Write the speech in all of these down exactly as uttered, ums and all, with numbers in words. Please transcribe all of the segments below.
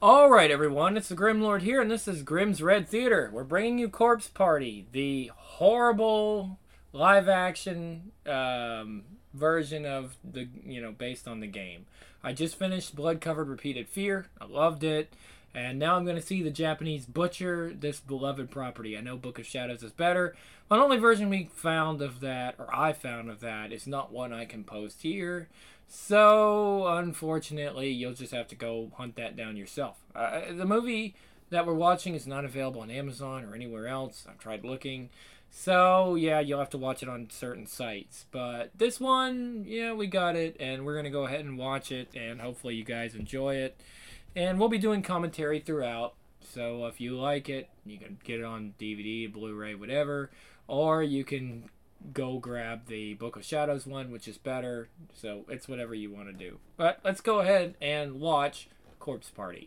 Alright, everyone, it's the Grim Lord here, and this is Grimm's Red Theater. We're bringing you Corpse Party, the horrible live-action um, version of the, you know, based on the game. I just finished Blood-Covered Repeated Fear. I loved it. And now I'm going to see the Japanese butcher this beloved property. I know Book of Shadows is better. The only version we found of that, or I found of that, is not one I can post here. So, unfortunately, you'll just have to go hunt that down yourself. Uh, the movie that we're watching is not available on Amazon or anywhere else. I've tried looking. So, yeah, you'll have to watch it on certain sites. But this one, yeah, we got it, and we're going to go ahead and watch it, and hopefully you guys enjoy it. And we'll be doing commentary throughout. So, if you like it, you can get it on D V D, Blu-ray, whatever. Or you can go grab the Book of Shadows one, which is better. So it's whatever you want to do. But let's go ahead and watch Corpse Party.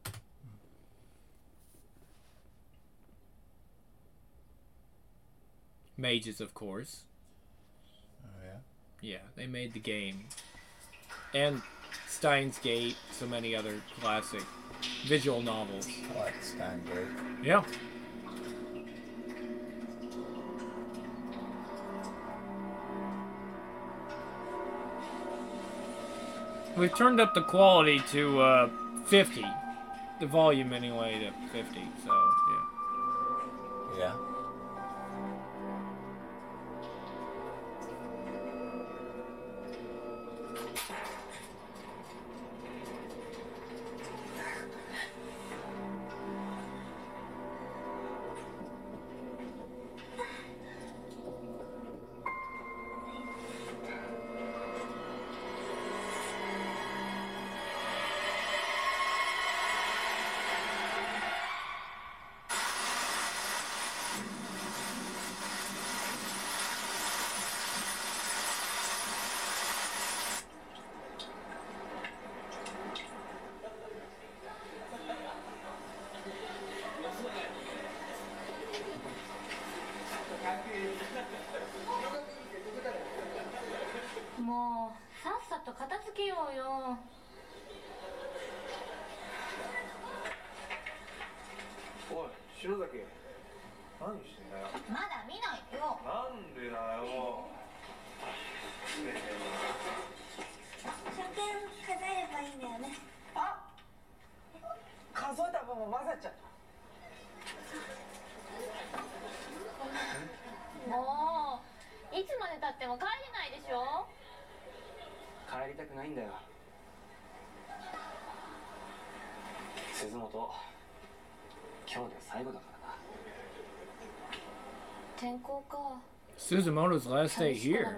Mages, of course. Oh, yeah? Yeah, they made the game. And Steins Gate, so many other classic visual novels. I like Steins Gate. Yeah. We've turned up the quality to uh, fifty. The volume, anyway, to fifty. So, yeah. Yeah. Suzumoto's last day here.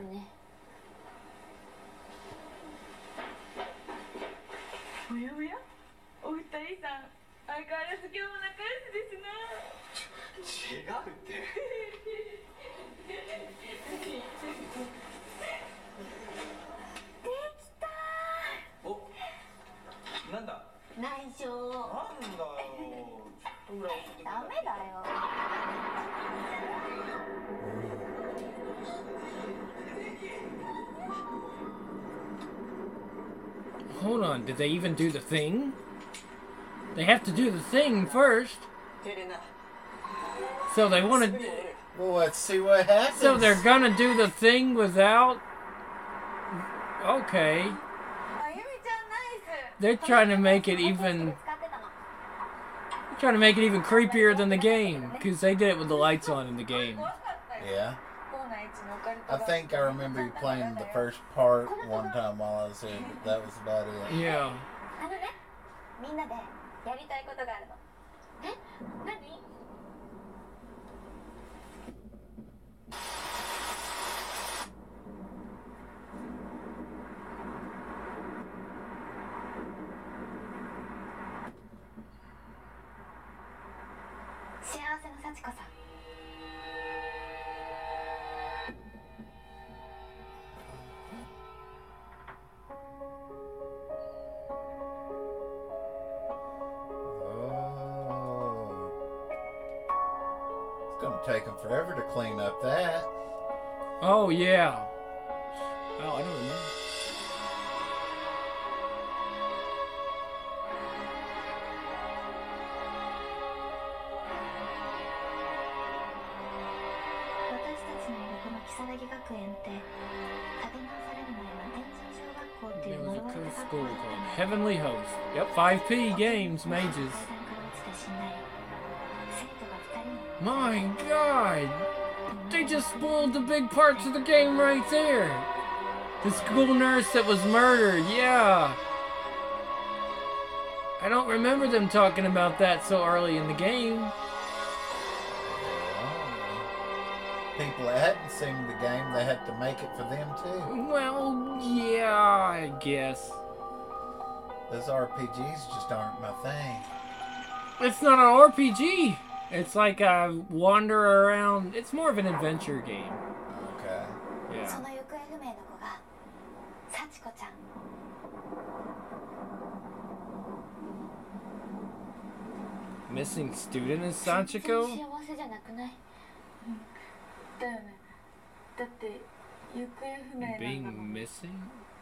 Hold on, did they even do the thing? They have to do the thing first. So they want to... Well, let's see what happens. So they're gonna do the thing without... Okay. They're trying to make it even... They're trying to make it even creepier than the game. Because they did it with the lights on in the game. Yeah. I think I remember you playing the first part one time while I was here, but that was about it. Yeah. Take them forever to clean up that. Oh, yeah. Oh, I don't remember. There was a cool school called Heavenly Host. Yep, five P games, mages. My God! They just spoiled the big parts of the game right there! The school nurse that was murdered, yeah! I don't remember them talking about that so early in the game. People that hadn't seen the game, they had to make it for them too. Well, yeah, I guess. Those R P Gs just aren't my thing. It's not an R P G. It's like a wander around. It's more of an adventure game. Okay. Yeah. Missing student is Sachiko? Being missing?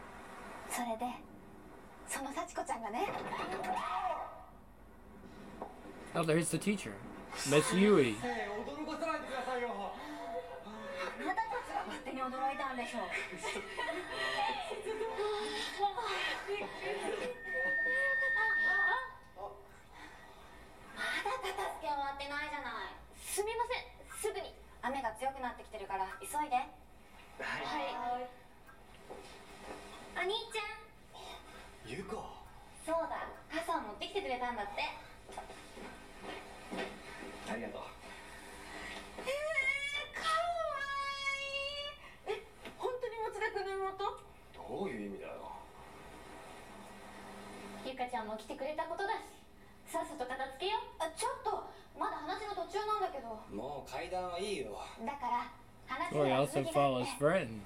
Oh, there's the teacher. Miss Yui. Or he also follows friends.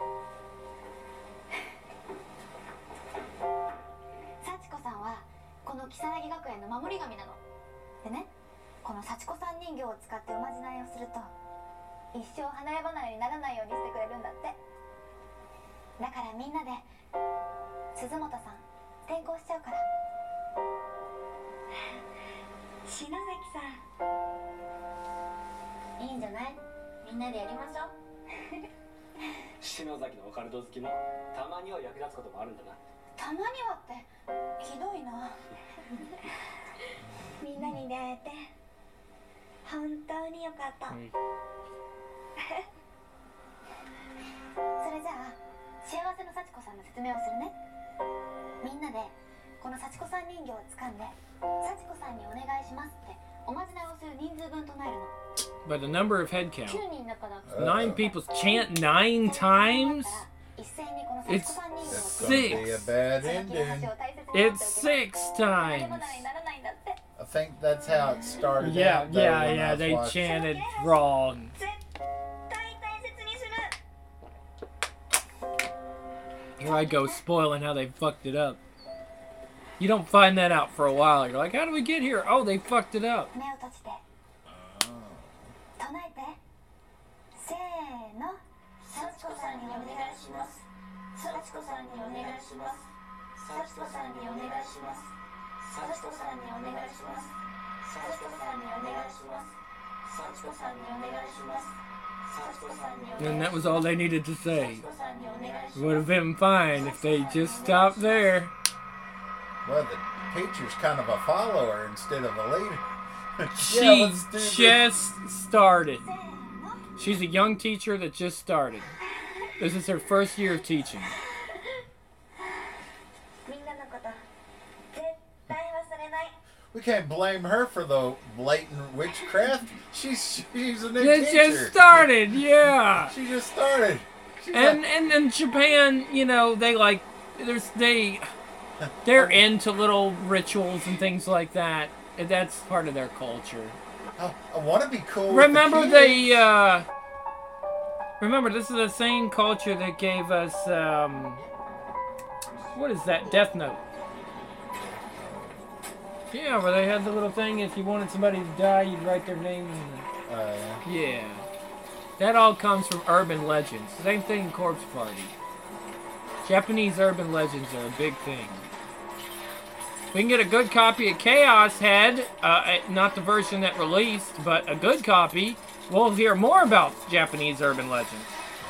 By the number of head count. Nine people chant nine times? It's six. Be a bad ending. It's six times. I think that's how it started. Yeah, out, though, yeah, when I yeah. was They watching. chanted wrong. Here I go spoiling how they fucked it up. You don't find that out for a while. You're like, how did we get here? Oh, they fucked it up. And that was all they needed to say. It would have been fine if they just stopped there. Well, the teacher's kind of a follower instead of a leader. She Yeah, let's do this. just started. She's a young teacher that just started. This is her first year of teaching. We can't blame her for the blatant witchcraft. She's she's a new It teacher. just started, yeah. She just started. She's And like, and in Japan, you know, they like there's they they're into little rituals and things like that. And that's part of their culture. I, I want to be cool. Remember with the they kids. uh remember this is the same culture that gave us um what is that? Death Note. Yeah, where they had the little thing, if you wanted somebody to die, you'd write their name in the... Uh, Yeah. That all comes from urban legends. Same thing in Corpse Party. Japanese urban legends are a big thing. We can get a good copy of Chaos Head, uh, not the version that released, but a good copy. We'll hear more about Japanese urban legends.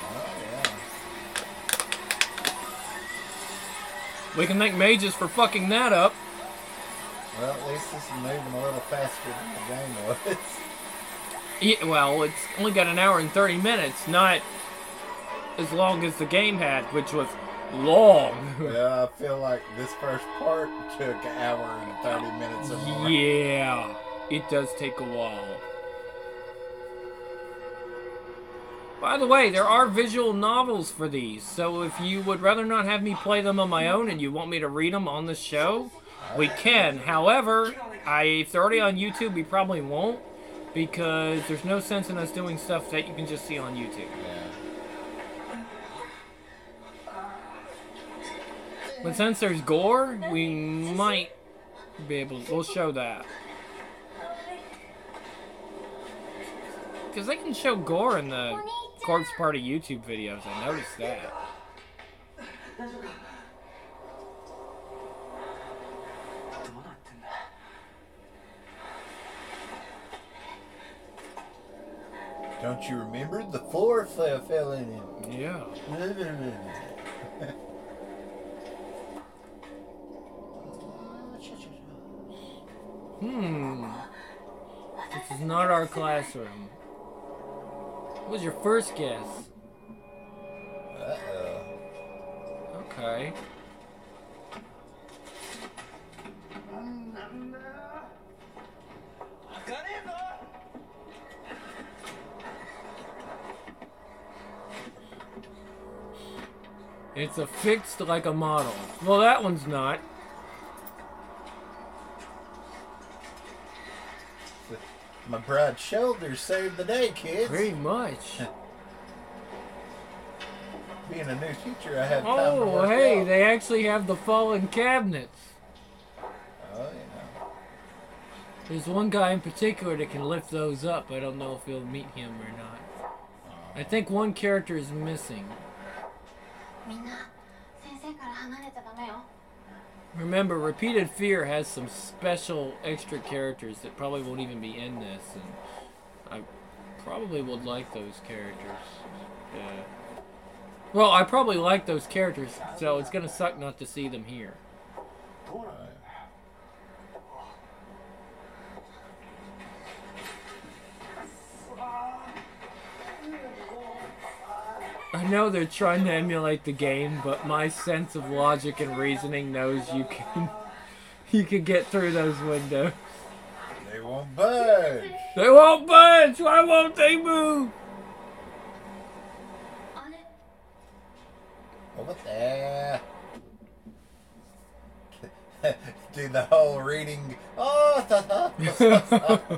We can thank Mages for fucking that up. Well, at least this is moving a little faster than the game was. Yeah, well, it's only got an hour and thirty minutes, not as long as the game had, which was long. Yeah, I feel like this first part took an hour and thirty minutes or more. Yeah, it does take a while. By the way, there are visual novels for these, so if you would rather not have me play them on my own and you want me to read them on the show, we can. However, I, if they're already on YouTube, we probably won't, because there's no sense in us doing stuff that you can just see on YouTube. Yeah. But since there's gore, we might be able to, we'll show that. Because they can show gore in the Corpse Party YouTube videos, I noticed that. Don't you remember? The floor fell, fell in it. Yeah. Hmm. This is not our classroom. What was your first guess? Uh-oh. Okay. It's affixed like a model. Well, that one's not. My broad shoulders saved the day, kids. Very much. Being a new teacher, I have time to Oh, work hey, out. they actually have the fallen cabinets. Oh, yeah. There's one guy in particular that can lift those up. I don't know if you'll meet him or not. I think one character is missing. Remember, Repeated Fear has some special extra characters that probably won't even be in this, and I probably would like those characters. Yeah. Well, I probably like those characters, so it's gonna suck not to see them here. I know they're trying to emulate the game, but my sense of logic and reasoning knows you can you can get through those windows. They won't budge. They won't budge! Why won't they move? Over there. Do the whole reading. Oh,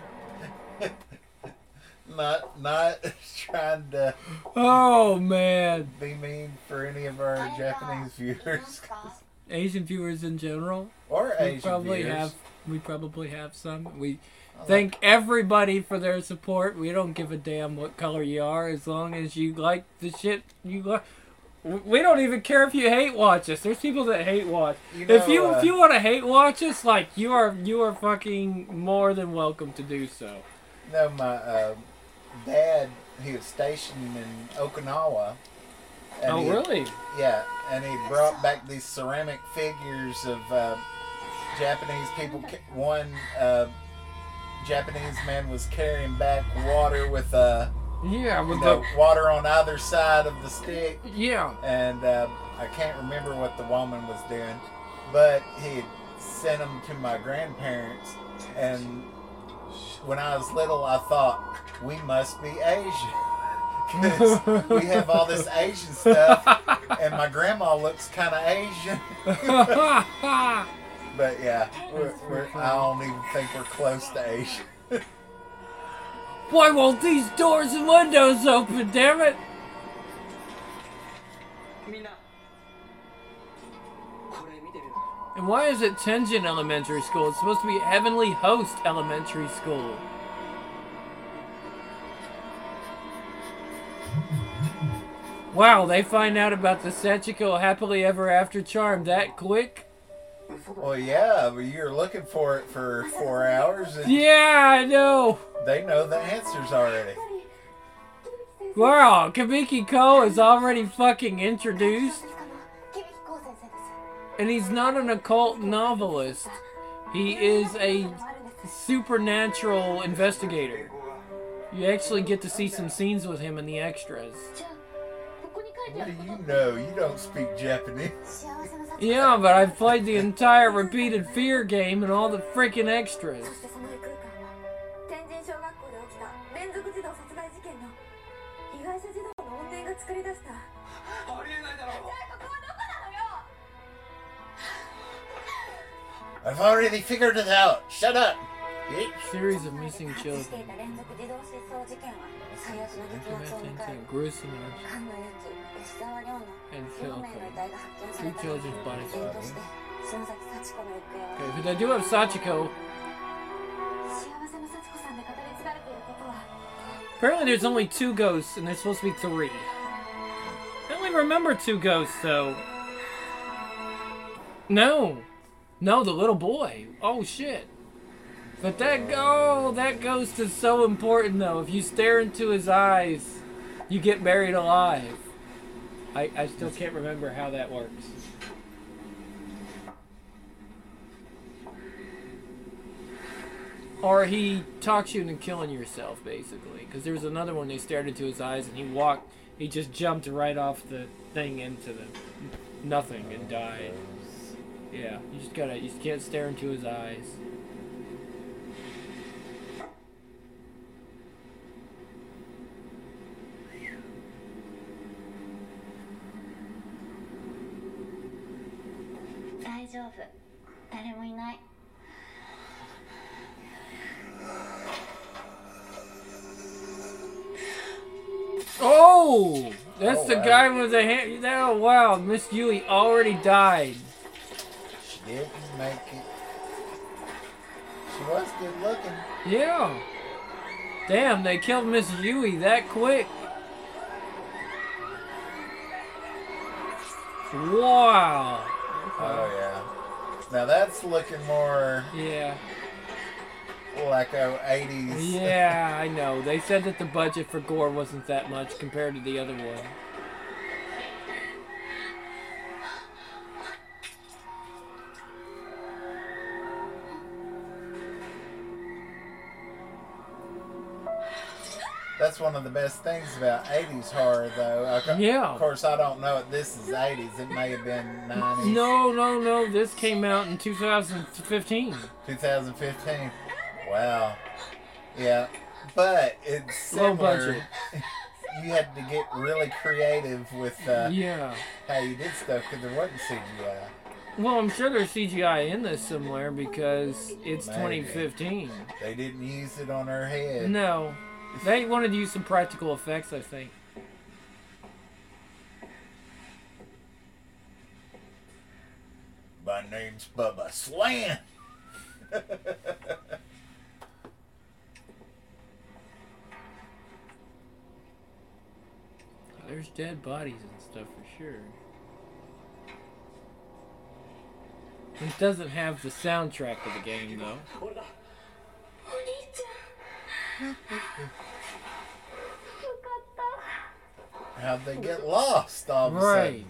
not not trying to. Oh man! Be mean for any of our Japanese viewers, Asian viewers in general. or We Asian probably viewers. have. We probably have some. We thank everybody for their support. We don't give a damn what color you are, as long as you like the shit you like. We don't even care if you hate watch us. There's people that hate watch. You know, if you uh, if you want to hate watch us, like you are you are fucking more than welcome to do so. No, my uh, dad, he was stationed in Okinawa. And Oh he- really? Yeah, and he brought back these ceramic figures of uh, Japanese people. ca- One uh, Japanese man was carrying back water with uh, Yeah, with you know, the water on either side of the stick. yeah. And uh, I can't remember what the woman was doing, but he had sent them to my grandparents. And when I was little, I thought, we must be Asian. Because we have all this Asian stuff, and my grandma looks kind of Asian. But yeah, we're, we're, I don't even think we're close to Asian. Why won't these doors and windows open, damn it? And why is it Tenjin Elementary School? It's supposed to be Heavenly Host Elementary School. Wow, they find out about the Sechiko Happily Ever After charm that quick? Well, yeah, but you're looking for it for four hours, and Yeah, I know. they know the answers already. Wow, Kabiki Ko is already fucking introduced. And he's not an occult novelist. He is a supernatural investigator. You actually get to see some scenes with him in the extras. What do you know? You don't speak Japanese. Yeah, but I've played the entire Repeated Fear game and all the freaking extras. I've already figured it out. Shut up. Series of missing children. Gruesome and filthy. Two children's bodies. Okay, but I do have Sachiko. Apparently there's only two ghosts and there's supposed to be three. I only remember two ghosts though. No. No, the little boy. Oh shit. But that oh, that ghost is so important though. If you stare into his eyes, you get buried alive. I, I still can't remember how that works. Or he talks you into killing yourself, basically. Because there was another one, they stared into his eyes and he walked, he just jumped right off the thing into the nothing and died. Yeah, you just gotta, you just can't stare into his eyes. Oh! That's Oh, the wow. guy with the hand. Oh, wow. Miss Yui already died. She didn't make it. She was good looking. Yeah. Damn, they killed Miss Yui that quick. Wow. Oh, yeah. Now that's looking more Yeah. like a eighties. Yeah, I know. They said that the budget for gore wasn't that much compared to the other one. That's one of the best things about eighties horror, though. Okay, Yeah. Of course, I don't know if this is eighties. It may have been nineties. No, no, no. This came out in two thousand fifteen. twenty fifteen. Wow. Yeah. But it's Low similar. budget. You had to get really creative with uh, Yeah. how you did stuff because there wasn't C G I. Well, I'm sure there's C G I in this somewhere because it's Maybe. twenty fifteen. They didn't use it on her head. No. They wanted to use some practical effects, I think. My name's Bubba Slam. There's dead bodies and stuff for sure. It doesn't have the soundtrack of the game, though. How'd they get lost all of a Right. sudden?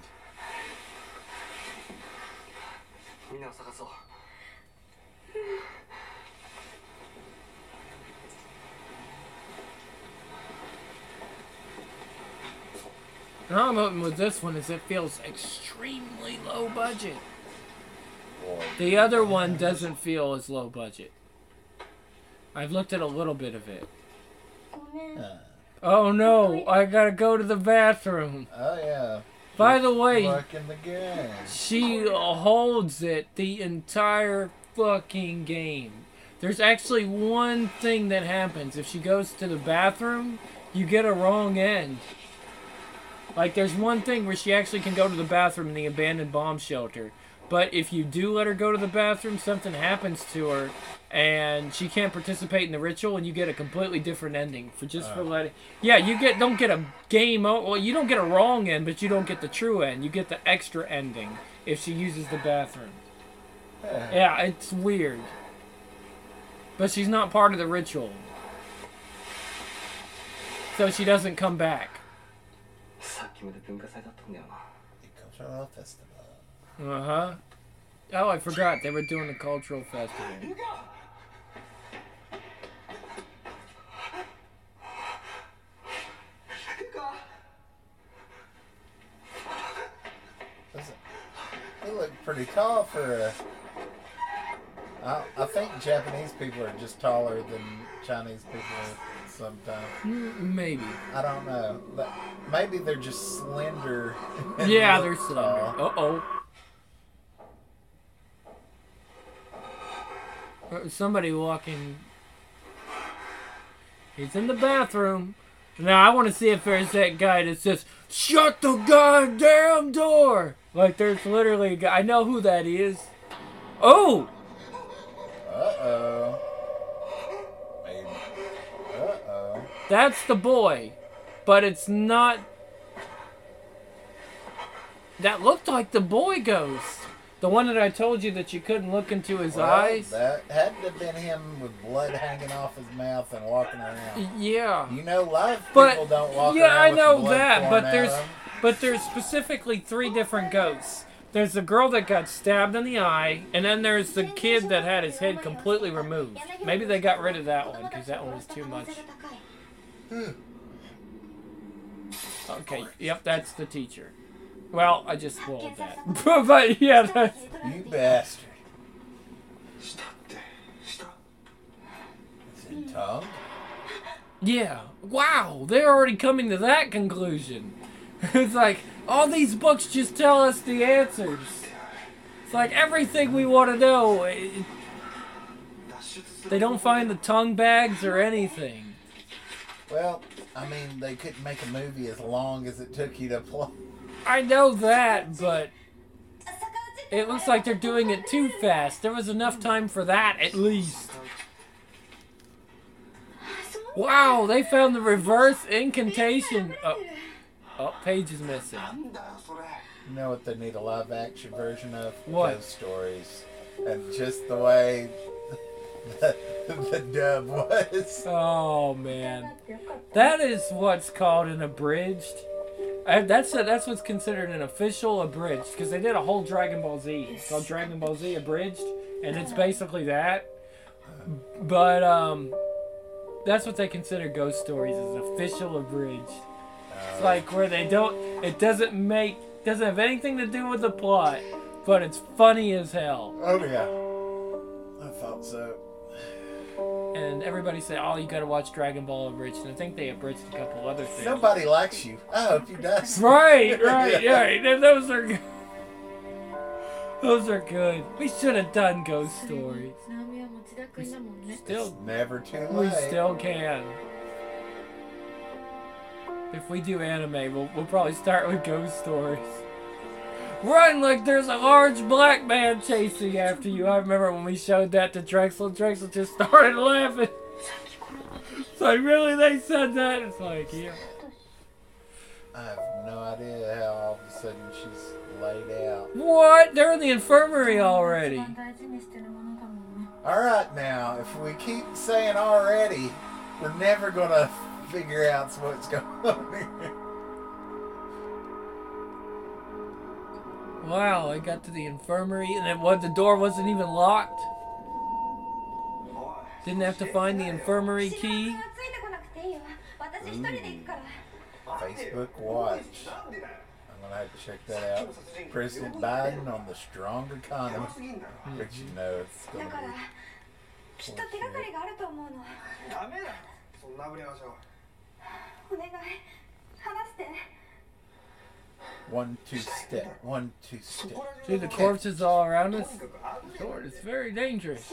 The problem with this one is it feels extremely low budget. Boy. The other one doesn't feel as low budget. I've looked at a little bit of it. Uh, Oh no, I gotta go to the bathroom. oh, yeah. By the way, Luck in the game. she holds it the entire fucking game. There's actually one thing that happens. If she goes to the bathroom, you get a wrong end. Like, there's one thing where she actually can go to the bathroom in the abandoned bomb shelter. But if you do let her go to the bathroom, something happens to her, and she can't participate in the ritual, and you get a completely different ending for just for Oh. letting. Yeah, you get don't get a game. O- well, you don't get a wrong end, but you don't get the true end. You get the extra ending if she uses the bathroom. Yeah. Yeah, it's weird. But she's not part of the ritual, so she doesn't come back. さっきまで文化祭だったんだよな。 It comes from a festival. Uh huh. Oh, I forgot. They were doing the cultural festival. They look pretty tall for a... I, I think Japanese people are just taller than Chinese people sometimes. Mm, Maybe. I don't know. But maybe they're just slender. and Yeah, look they're slender. tall. Uh-oh. Uh, Somebody walking. He's in the bathroom. Now, I want to see if there's that guy that says, "Shut the goddamn door!" Like, there's literally a guy. I know who that is. Oh! Uh-oh. Maybe. Uh-oh. That's the boy. But it's not... That looked like the boy ghost. The one that I told you that you couldn't look into his Well, eyes. that had to have been him with blood hanging off his mouth and walking around. Yeah. You know, live But people don't walk yeah, around I with know blood that, pouring but out there's of 'em. but there's specifically three different ghosts. There's the girl that got stabbed in the eye, and then there's the kid that had his head completely removed. Maybe they got rid of that one because that one was too much. Okay, yep, that's the teacher. Well, I just spoiled that. But yeah, that's... You bastard. It's in tongue? Yeah. Wow, they're already coming to that conclusion. It's like, all these books just tell us the answers. It's like everything we want to know. It, they don't find the tongue bags or anything. Well, I mean, they couldn't make a movie as long as it took you to play. I know that, but it looks like they're doing it too fast. There was enough time for that, at least. Wow, they found the reverse incantation. Oh, oh page is missing. You know what they need a live action version of? What? Ghost Stories. And just the way the, the dub was. Oh, man. That is what's called an abridged. I, that's a, that's what's considered an official abridged, because they did a whole Dragon Ball Z. It's called Dragon Ball Z Abridged, and it's basically that. But um, that's what they consider Ghost Stories, is official abridged. It's like where they don't, it doesn't make, doesn't have anything to do with the plot, but it's funny as hell. Oh yeah, I thought so. And everybody said, "Oh, you gotta watch Dragon Ball Abridged." And I think they abridged a couple other things. Nobody likes you. I hope you does. Right, right, yeah. And those are good. Those are good. We should have done Ghost Stories. We still, It's never too we late. still can. If we do anime, we'll, we'll probably start with Ghost Stories. Run like there's a large black man chasing after you. I remember when we showed that to Drexel. Drexel just started laughing. It's like, really? They said that? It's like, yeah. I have no idea how all of a sudden she's laid out. What? They're in the infirmary already. Alright now, if we keep saying already, we're never gonna figure out what's going on here. Wow, I got to the infirmary and it, what, the door wasn't even locked. Didn't have to find the infirmary key. Facebook Watch. I'm gonna have to check that out. President Biden on the strong economy. But you know it's gonna be one two step. One two step. See the corpses all around us? Lord, it's very dangerous.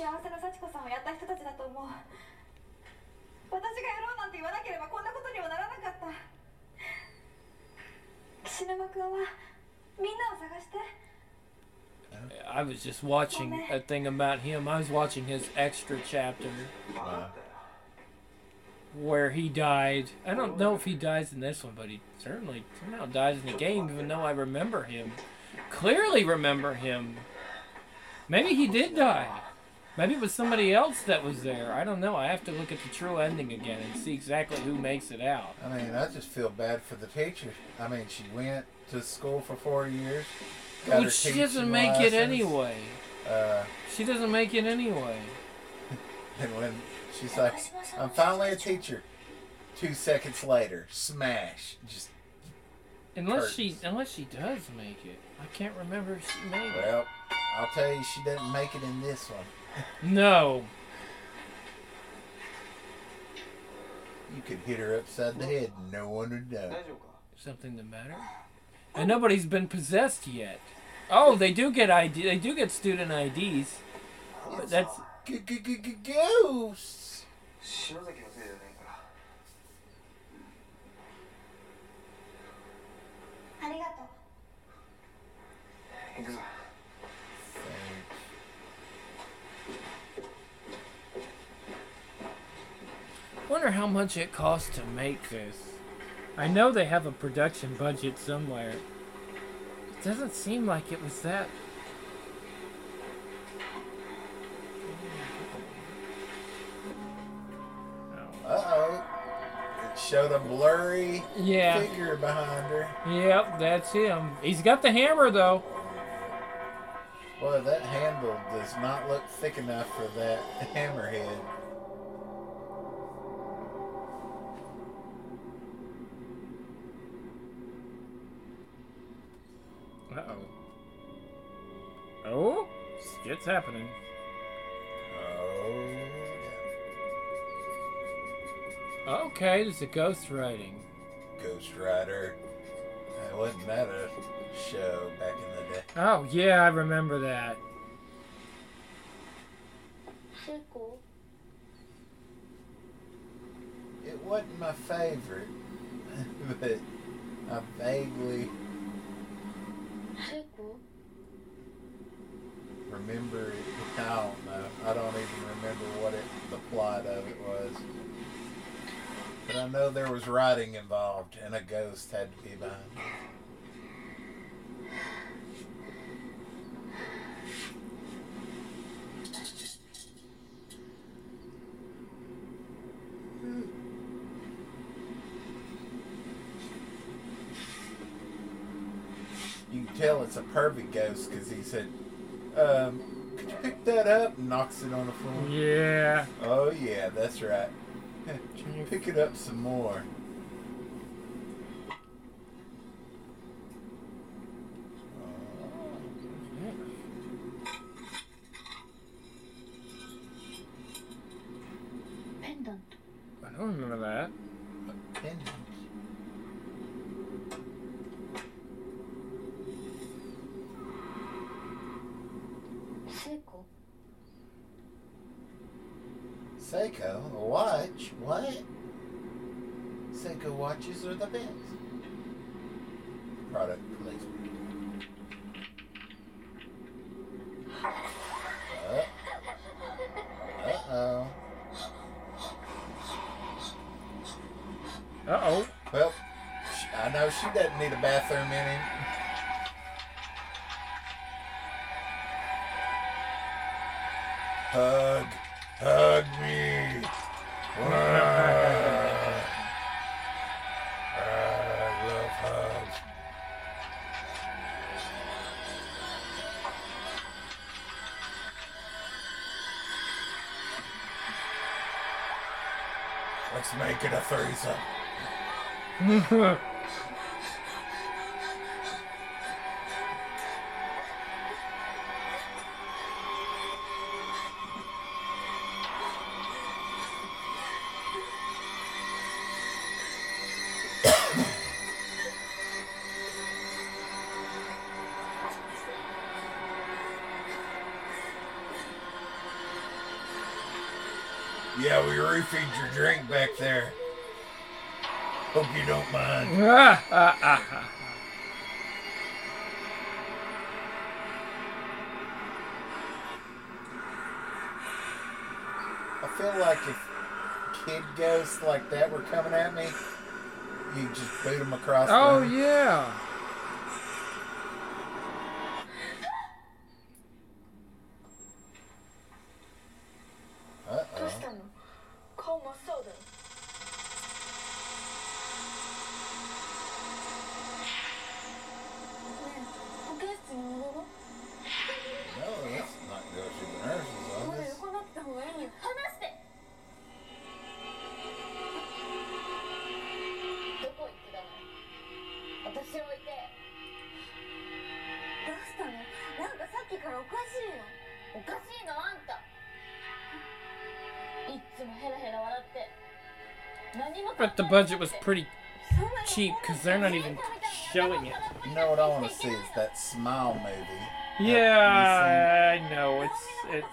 I was just watching a thing about him. I was watching his extra chapter Uh, where he died. I don't know if he dies in this one, but he certainly somehow dies in the game, even though I remember him. Clearly remember him. Maybe he did die. Maybe it was somebody else that was there. I don't know. I have to look at the true ending again and see exactly who makes it out. I mean, I just feel bad for the teacher. I mean, she went to school for four years. Got Well, her she teaching doesn't make license. it anyway. Uh, She doesn't make it anyway. and when she's like, I'm finally a teacher. Two seconds later, smash. Just Unless she, curtains. unless she does make it. I can't remember if she made it. Well, I'll tell you, she doesn't make it in this one. No. You could hit her upside the head and no one would know. Something the matter? And nobody's been possessed yet. Oh, they do get I D. They do get student I Ds. But that's Ghosts. 篠崎のせいじゃないから。 ありがとう。 行くぞ。 Wonder how much it costs to make this. I know they have a production budget somewhere. It doesn't seem like it was that. Uh-oh. It showed a blurry Yeah. figure behind her. Yep, that's him. He's got the hammer though. Boy, that handle does not look thick enough for that hammerhead. Uh-oh. Oh, shit's happening. Oh, Okay, there's a ghost writing. yeah. Ghost Rider. Uh, wasn't that a show back in the day? Oh, yeah, I remember that. 成功 It wasn't my favorite, but I vaguely 成功 remember it. I don't know. I don't even remember what it, the plot of it was. But I know there was writing involved, and a ghost had to be behind it. You can tell it's a pervy ghost because he said, um, could you pick that up? And knocks it on the floor. Yeah. Oh, yeah, that's right. Pick it up some more. pendant I don't remember that. A pendant. Seiko Seiko, a watch? What? Seiko watches are the best. Product placement. Uh, uh-oh. Uh-oh. Well, sh- I know she doesn't need a bathroom in him. Hug. Hug me. Ah. I love hugs. Let's make it a threesome. Yeah, we refeed your drink back there. Hope you don't mind. Ah, ah, ah, ah. I feel like if kid ghosts like that were coming at me, you just boot them across Oh, the... yeah. どうし Uh-oh. たの顔真っ青だよねえ保健室に戻ろう No, that's not But the budget was pretty cheap because they're not even showing it. You know what I want to see is that Smile movie. Yeah, I know. It's it's.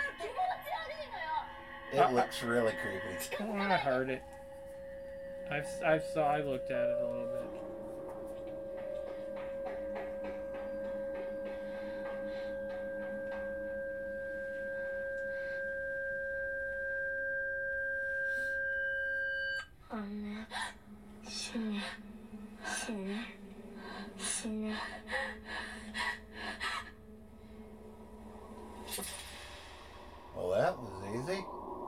It looks really creepy. Oh, I heard it. I've I've saw. I looked at it a little bit. Well, that was easy.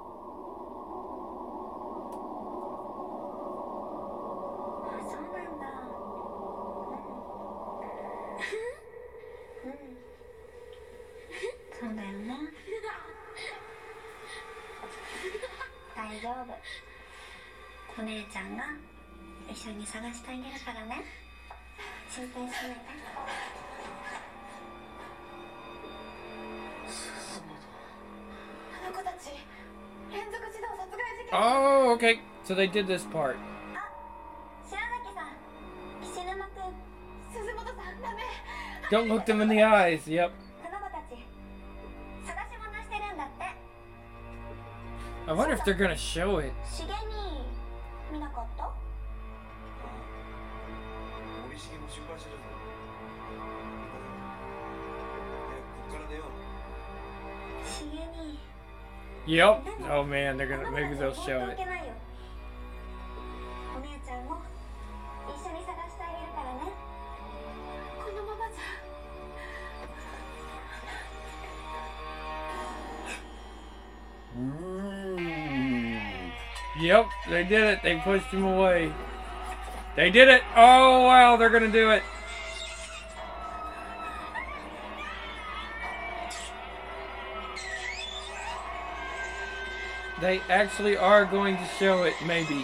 Oh, okay. So they did this part. Don't look them in the eyes. Yep. I wonder if they're gonna show it. 森重も心配してるぞ。早くこっから出よう。 Yep. Oh man, they're gonna maybe they'll show it. Yep, they did it. They pushed him away. They did it. Oh wow, they're gonna do it. They actually are going to show it, maybe.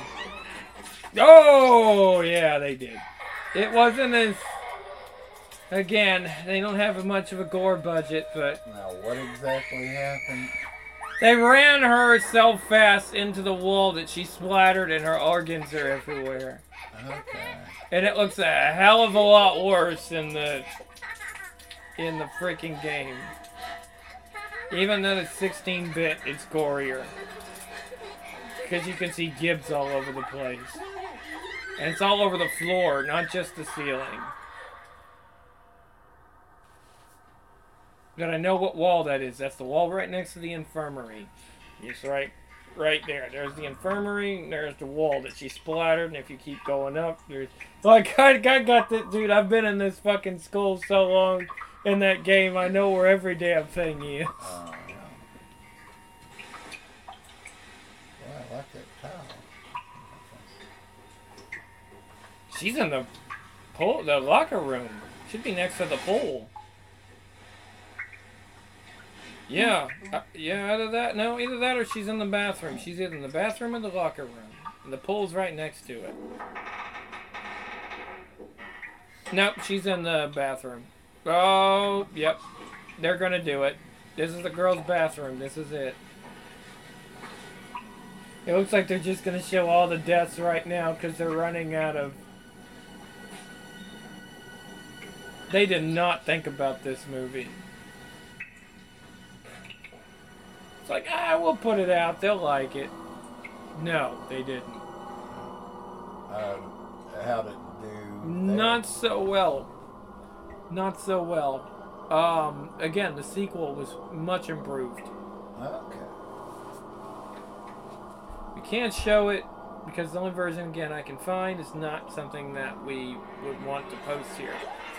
Oh, yeah, they did. It wasn't as... Again, they don't have much of a gore budget, but... Now, what exactly happened? They ran her so fast into the wall that she splattered and her organs are everywhere. Okay. And it looks a hell of a lot worse in the... in the freaking game. Even though it's sixteen bit, it's gorier. Because you can see gibs all over the place. And it's all over the floor, not just the ceiling. But I know what wall that is. That's the wall right next to the infirmary. It's right right there. There's the infirmary, and there's the wall that she splattered, and if you keep going up, there's... Like, I, I got this... Dude, I've been in this fucking school so long in that game, I know where every damn thing is. Oh, yeah. Yeah, I like that towel. She's in the pool, the locker room. Should be next to the pool. Yeah, uh, yeah, either that, no, either that or she's in the bathroom. She's either in the bathroom or the locker room. And the pool's right next to it. Nope, she's in the bathroom. Oh, yep. They're gonna do it. This is the girls' bathroom. This is it. It looks like they're just gonna show all the deaths right now because they're running out of... They did not think about this movie. It's like, ah, we'll put it out. They'll like it. No, they didn't. Uh, how did it do? There? Not so well. Not so well. Um, again, the sequel was much improved. Okay. We can't show it because the only version, again, I can find is not something that we would want to post here.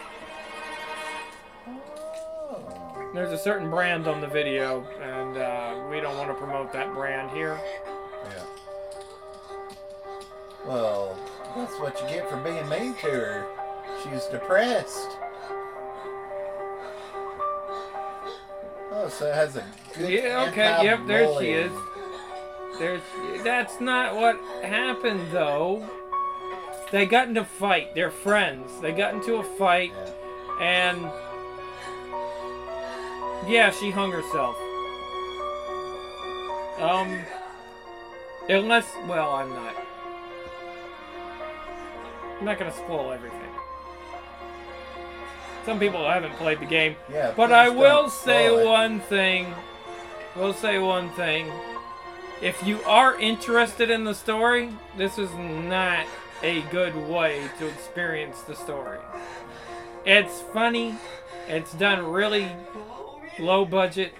Oh. There's a certain brand on the video, and uh, we don't want to promote that brand here. Yeah. Well, that's what you get for being mean to her. She's depressed. Oh, so it has a good... Yeah, okay, yep, there she is. There's, that's not what happened, though. They got into a fight. They're friends. They got into a fight, Yeah. and... Yeah, she hung herself. Um, Unless, well, I'm not. I'm not gonna spoil everything. Some people haven't played the game. Yeah, But please I don't will say spoil it. one thing. Will say one thing. If you are interested in the story, this is not a good way to experience the story. It's funny. It's done really low budget.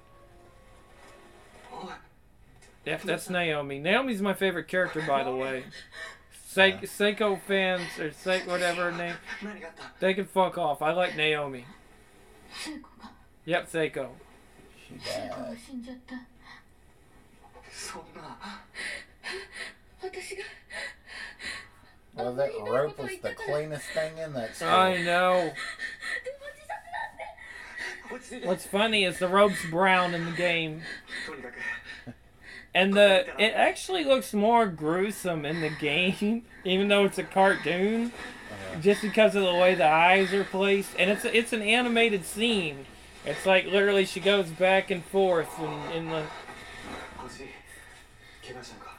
Yep, that's Naomi. Naomi's my favorite character, by the way. Se- Seiko fans, or Se- whatever her name, 何があった they can fuck off. I like Naomi. 聖子が Yep, Seiko. She 聖子が died. 死んじゃったそんな私が Well, that rope was the cleanest thing in that store. I know. でも自殺なんて落ち着いて What's funny is the rope's brown in the game. とにかく And the it actually looks more gruesome in the game, even though it's a cartoon, just because of the way the eyes are placed. And it's it's an animated scene. It's like literally she goes back and forth in, in the 腰怪我したのか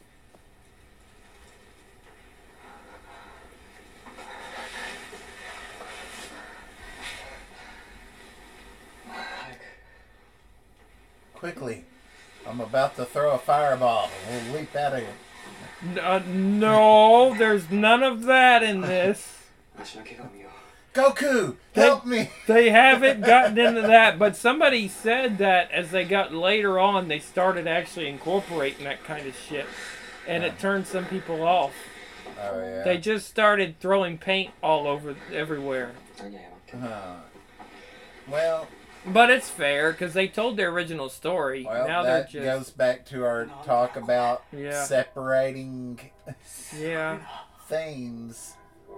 Quickly, I'm about to throw a fireball. We'll leap out of here. N- uh, no, there's none of that in this. 足の怪我を見よう Goku, help me! They haven't gotten into that, but somebody said that as they got later on, they started actually incorporating that kind of shit, and it turned some people off. Oh yeah. They just started throwing paint all over everywhere. 何がやばっけ Huh. Well, But it's fair because they told their original story. well, now they're that just goes back to our talk about Yeah. separating yeah. themes.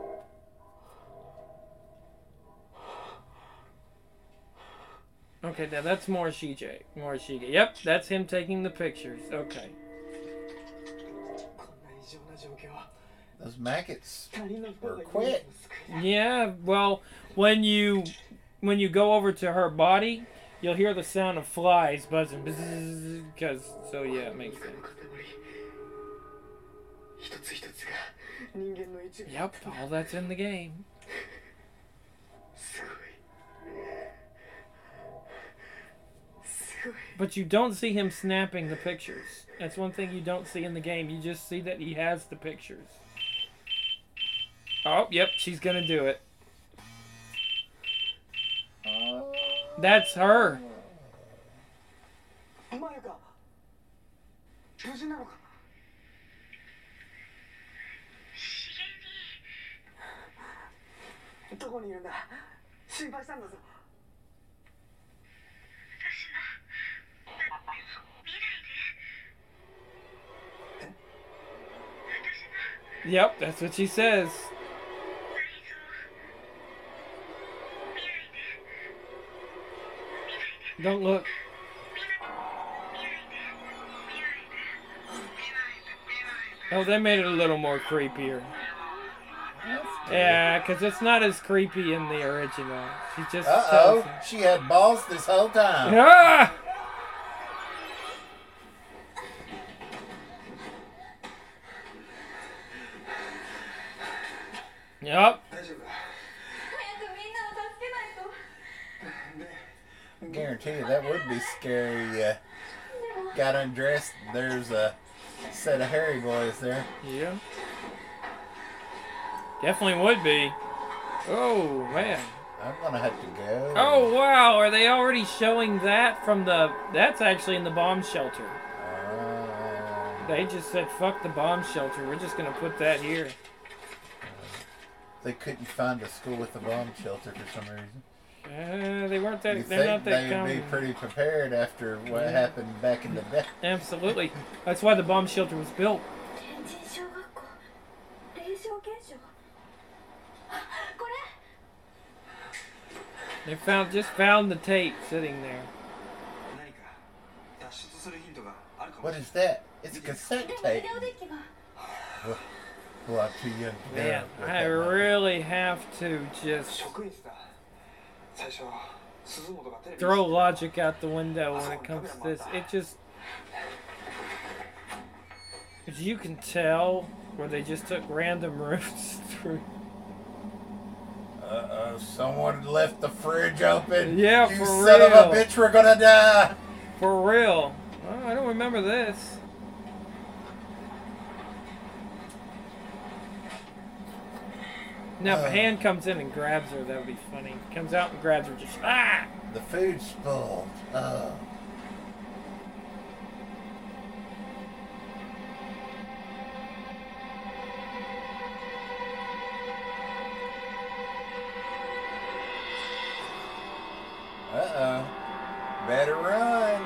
Okay, now that's Morishige. Morishige. Yep, that's him taking the pictures. Okay. こんな異常な状況 Those maggots 他人の人 were が quick. Yeah. Well, when you when you go over to her body, you'll hear the sound of flies buzzing. Because so yeah, it makes 肉 sense. の塊一つ一つが人間の一部 Yep, all that's in the game. すごいすごい But you don't see him snapping the pictures. That's one thing you don't see in the game. You just see that he has the pictures. Oh, yep, she's gonna do it. That's her. マユか無事なのかどこにいるんだ心配したんだぞ Yep, that's what she says. Don't look. Oh, they made it a little more creepier. Yeah, because it's not as creepy in the original. She just Uh tells oh, him. she had balls this whole time. Ah! Yep. 大丈夫か早くみんなを助けないと I guarantee you that would be scary. Uh, got undressed. There's a set of hairy boys there. Yeah. Definitely would be. Oh, man. I'm gonna have to go. Oh, wow. Are they already showing that from the... That's actually in the bomb shelter. Uh, They just said, fuck the bomb shelter. We're just going to put that here. they couldn't find a school with a bomb shelter for some reason. Uh, they weren't You that... They're not think that they'd be common. pretty prepared after what Yeah. happened back in the day? Absolutely. That's why the bomb shelter was built. 天神小学校霊障現象あこれ They found just found the tape sitting there. 何か脱出するヒントがあるかも What is that? It's a cassette でも tape. ビデオデッキが Well, I'm too young to know. Man, what I that might be. really have to just 職員室だ最初鈴本がテレビ throw に logic out the window when it comes to this. It just... 天神小学校天神小学校霊障現象あ As you can tell, where they just took random routes through. Uh-oh, someone left the fridge open. Yeah, you for son real. of a bitch, we're gonna die. For real. Oh, I don't remember this. Now, if a Uh. hand comes in and grabs her, that would be funny. Comes out and grabs her, just ah! The food spoiled. Oh. Uh-oh. Better run.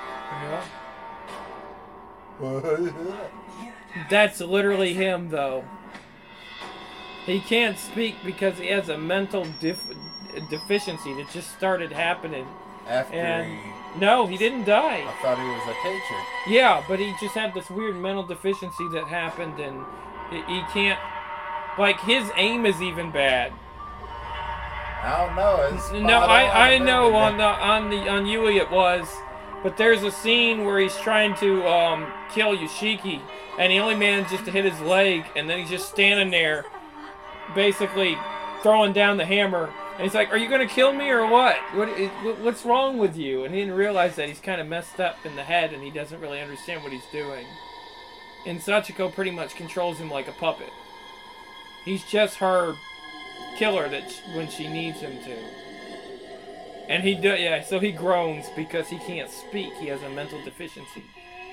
Yeah. That's literally him, though. He can't speak because he has a mental def- deficiency that just started happening. After And he... no, he didn't die. I thought he was a teacher. Yeah, but he just had this weird mental deficiency that happened, and he, he can't. Like, his aim is even bad. I don't know. It's No, spot I, on, I know but- on the on the on Yui it was, but there's a scene where he's trying to um, kill Yoshiki, and he only manages to hit his leg, and then he's just standing there, basically throwing down the hammer, and he's like, "Are you gonna kill me or what? What what- what's wrong with you?" And he didn't realize that he's kind of messed up in the head, and he doesn't really understand what he's doing. And Sachiko pretty much controls him like a puppet. He's just her killer that sh- when she needs him to. And he do yeah, so he groans because he can't speak. He has a mental deficiency.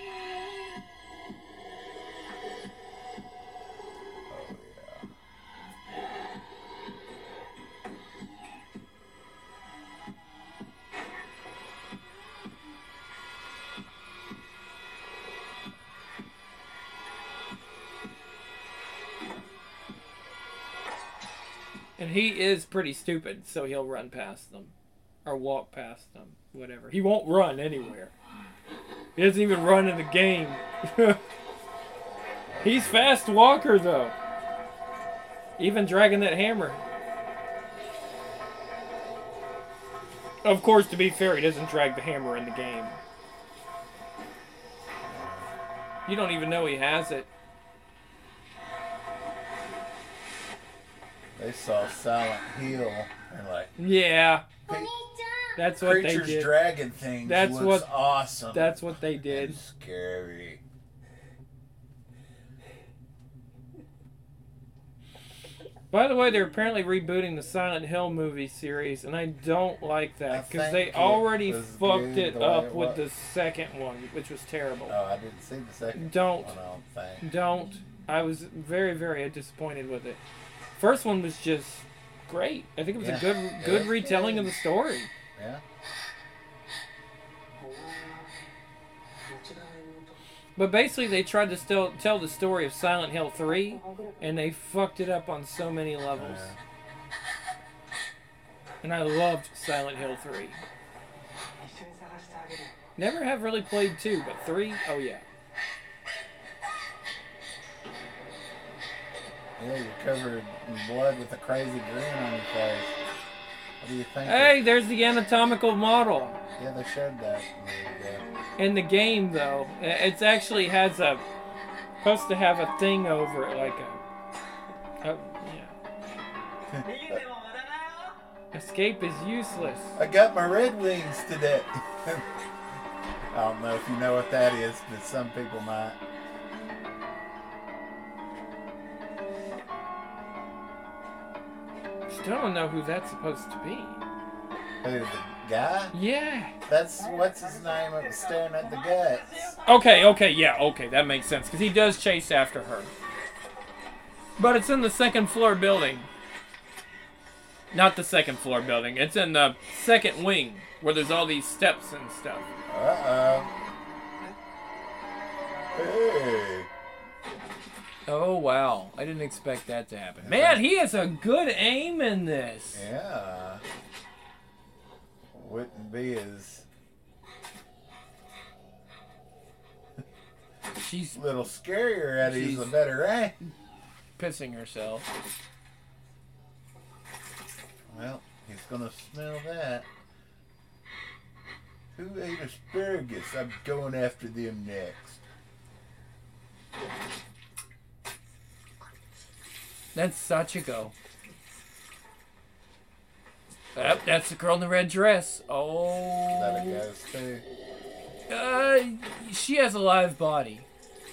Oh, yeah. And he is pretty stupid, so he'll run past them. Or walk past them. Whatever. He won't run anywhere. He doesn't even run in the game. He's fast walker, though. Even dragging that hammer. Of course, to be fair, he doesn't drag the hammer in the game. You don't even know he has it. They saw Silent Hill and like Yeah, お兄ち that's what they creatures did. dragging things. That's was what- awesome. That's what they did. And scary. By the way, they're apparently rebooting the Silent Hill movie series, and I don't like I that because think they it already was fucked good it the way up it with was. the second one, which was terrible. Oh, I didn't see the second Don't. one. I don't think. Don't. I was very, very disappointed with it. First one was just great. I think it was Yeah. a good, good Yeah. retelling of the story. Yeah. お前は間違いのと But basically, they tried to still tell the story of Silent Hill three, and they fucked it up on so many levels. Yeah. And I loved Silent Hill three. 一緒に探してあげる Never have really played two, but three, oh yeah. Yeah, you're covered in blood with a crazy grin on your face. What do you think? Hey, there's the anatomical model. Yeah, they showed that. There you go. In the game, though, it actually has a supposed to have a thing over it, like a, a yeah. 逃げても無駄だよ Escape is useless. I got my Red Wings today. I don't know if you know what that is, but some people might. Still don't know who that's supposed to be. Who, the guy? Yeah. That's, what's his name, that was staring at the guts. Okay, okay, yeah, okay, that makes sense, because he does chase after her. But it's in the second floor building. Not the second floor building, it's in the second wing, where there's all these steps and stuff. Uh-oh. Hey. Oh, wow, I didn't expect that to happen. Man, he has a good aim in this. Yeah. Wouldn't be as She's a little scarier at he's a She's- better aim. pissing herself. Well, he's gonna smell that. Who ate asparagus? I'm going after them next. That's Sachiko. Yep, that's the girl in the red dress. Oh. That it goes too. Uh, she has a live body.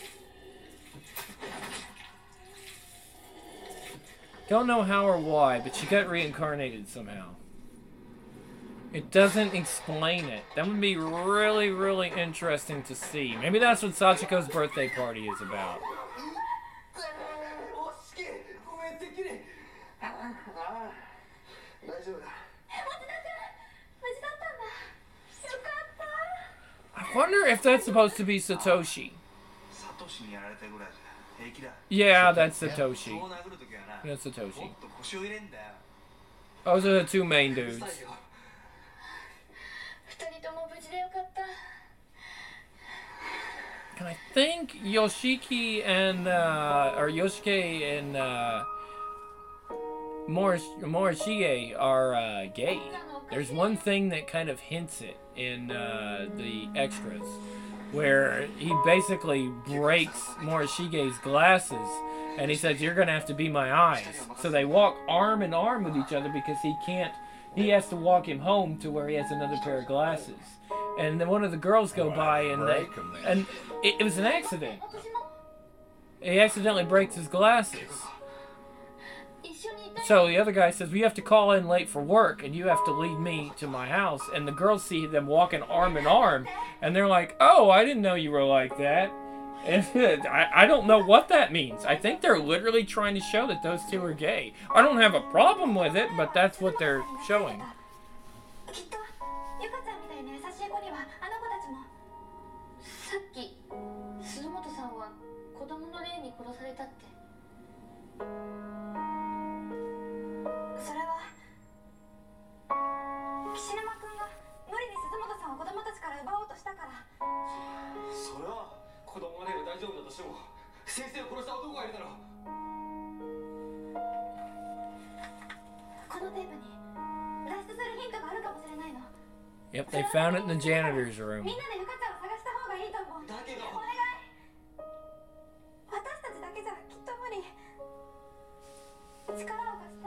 Don't know how or why, but she got reincarnated somehow. It doesn't explain it. That would be really, really interesting to see. Maybe that's what Sachiko's birthday party is about. おしけごめんてっきりああ大丈夫だ I wonder if that's supposed to be Satoshi. サトシにやられたぐらいじゃ平気だ Yeah, that's そう Satoshi. 殴るときはな That's Satoshi. もっと腰を入れんだよ Those are the two main dudes. うるさいよ I think Yoshiki and, uh, or Yoshike and, uh, Morish Morishige are, uh, gay. There's one thing that kind of hints it in, uh, the extras, where he basically breaks Morishige's glasses, and he says, "You're gonna have to be my eyes." So they walk arm in arm with each other because he can't, he has to walk him home to where he has another pair of glasses. And then one of the girls go by, and they, break 'em then. and it, it was an accident. He accidentally breaks his glasses. So the other guy says, "We have to call in late for work, and you have to lead me to my house." And the girls see them walking arm in arm, and they're like, "Oh, I didn't know you were like that." And I, I don't know what that means. I think they're literally trying to show that those two are gay. I don't have a problem with it, but that's what they're showing. きっとゆかちゃんみたいな優しい子にはあの子たちもさっき鈴本さんは子供の霊に殺されたってそれは岸沼君が無理に鈴本さんを子供たちから奪おうとしたからそれは子供の霊が大丈夫だとしても先生を殺した男がいるだろうこのテープに脱出するヒントがあるかもしれないの Yep, they found it in the janitor's み room. んなでゆかちゃんを探した方がいいと思うだけどお願い私たちだけじゃきっと無理力を貸して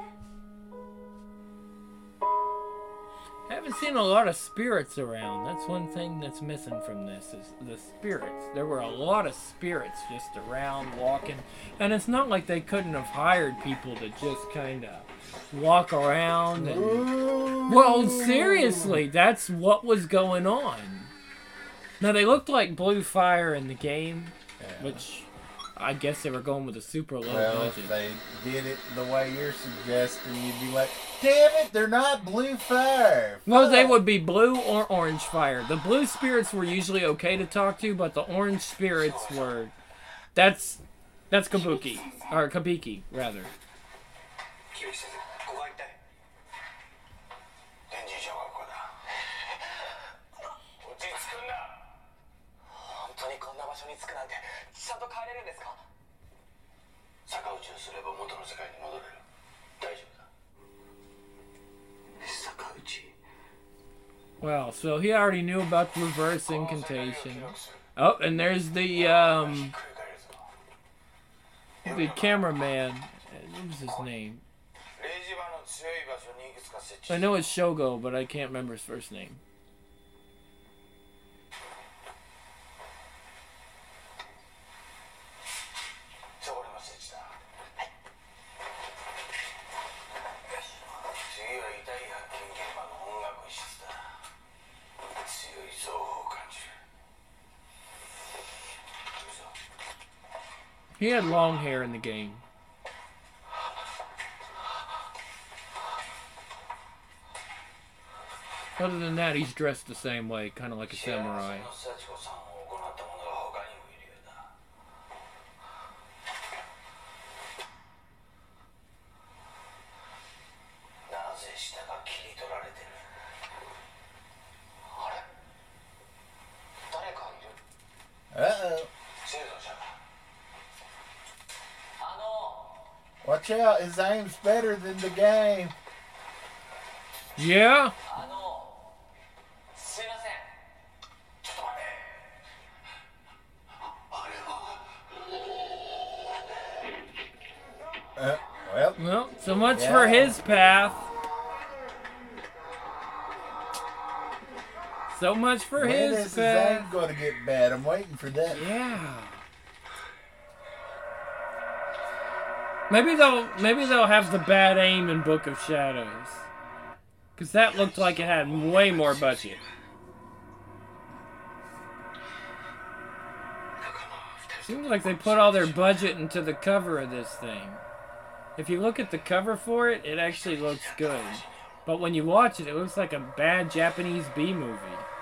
I haven't seen a lot of spirits around. That's one thing that's missing from this is the spirits. There were a lot of spirits just around walking, and it's not like they couldn't have hired people to just kind of walk around and well, seriously, that's what was going on. Now they looked like Blue Fire in the game, Yeah. which I guess they were going with a super low Well, budget. if they did it the way you're suggesting, you'd be like, damn it, they're not Blue Fire. No, they Fuck." would be blue or orange fire. The blue spirits were usually okay to talk to, but the orange spirits were. That's that's Kabuki or Kabiki rather. キリ先生ここが痛い天神小学校だ落ち着くんだ本当にこんな場所に着くなんてちゃんと帰れるんですか逆打ちをすれば元の世界に戻れる大丈夫だ逆打ち Well, so he already knew about the reverse incantation. Oh, and there's the um the cameraman. What was his name? I know it's Shogo, but I can't remember his first name. そこにも設置だ次は遺体発見現場の音楽室だ強い憎悪を感じる He had long hair in the game. Other than that, he's dressed the same way, kind of like a samurai. 幸子さんを行った者が他にもいるようだなぜ下が切り取られてるあれ誰かいる Uh-oh. 生存者があの Watch out, his aim's better than the game. Yeah? あのすいませんちょっと待ってあれは Uh, well, Well, so much Yeah. for his path. So much for when his is his path. aim going to get bad? I'm waiting for that. Yeah. Maybe they'll maybe they'll have the bad aim in Book of Shadows, because that looked like it had way more budget. Seems like they put all their budget into the cover of this thing. If you look at the cover for it, it actually looks good. But when you watch it, it looks like a bad Japanese B movie.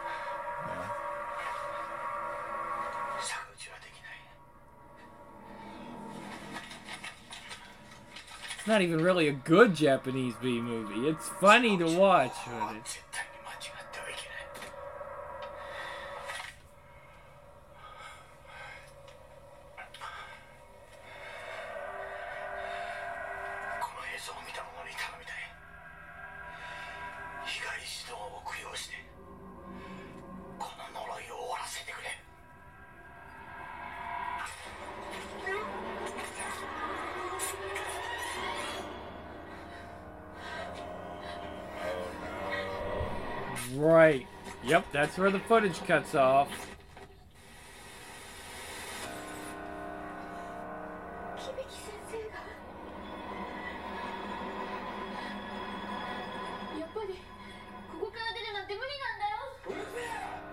It's not even really a good Japanese B movie. It's funny to watch, but it's... 絶対に間違ってはいけない。この映像を見た者に頼みたい。被害指導を供養してこの呪いを終わらせてくれ。 Right. Yep, that's where the footage cuts off. 響先生がやっぱりここから出るなんて無理なんだよ。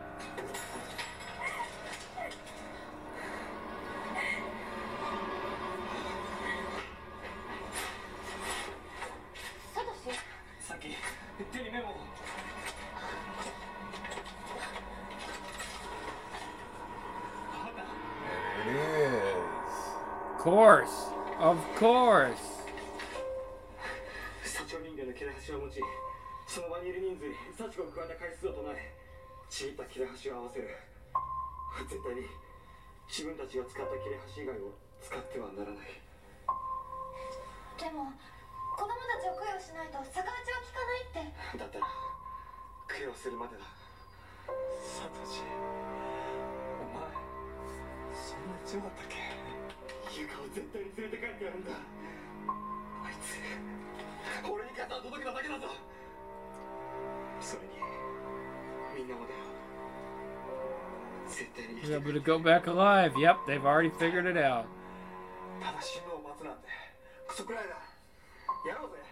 サトシ、 さっき手にメモを。 There it is. Of course. Of course. 社長人間の切れ端を持ち、その場にいる人数に幸子を加えた回数を唱え、ちぎった切れ端を合わせる。絶対に自分たちが使った切れ端以外を使ってはならない。 でも子供たちを供養しないと逆打ちは効かないって。 だったら供養するまでだ。サトシ、お前そんな強かったっけ？ユカを絶対に連れて帰ってやるんだ。あいつ俺に肩を届けただけだぞ。それにみんなもだよ。絶対に生き He's て able to go back alive. Yep, they've already figured it out. ただ死ぬのを待つなんてクソくらいだ。やろうぜ。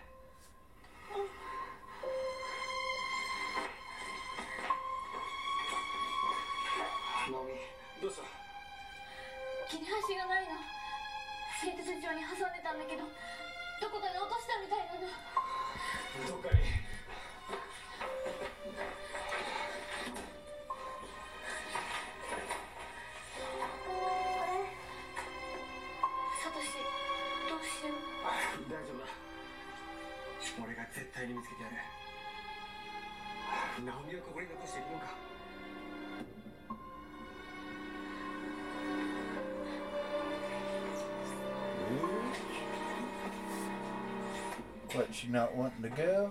ナオミ、どうした？ 切れ端がないの。製鉄所に挟んでたんだけどどこかで落としたみたいなの。 どっかに。 サトシ、どうしよう。 大丈夫だ。俺が絶対に見つけてやる。ナオミをここに残しているのか。 What, she not wanting to go?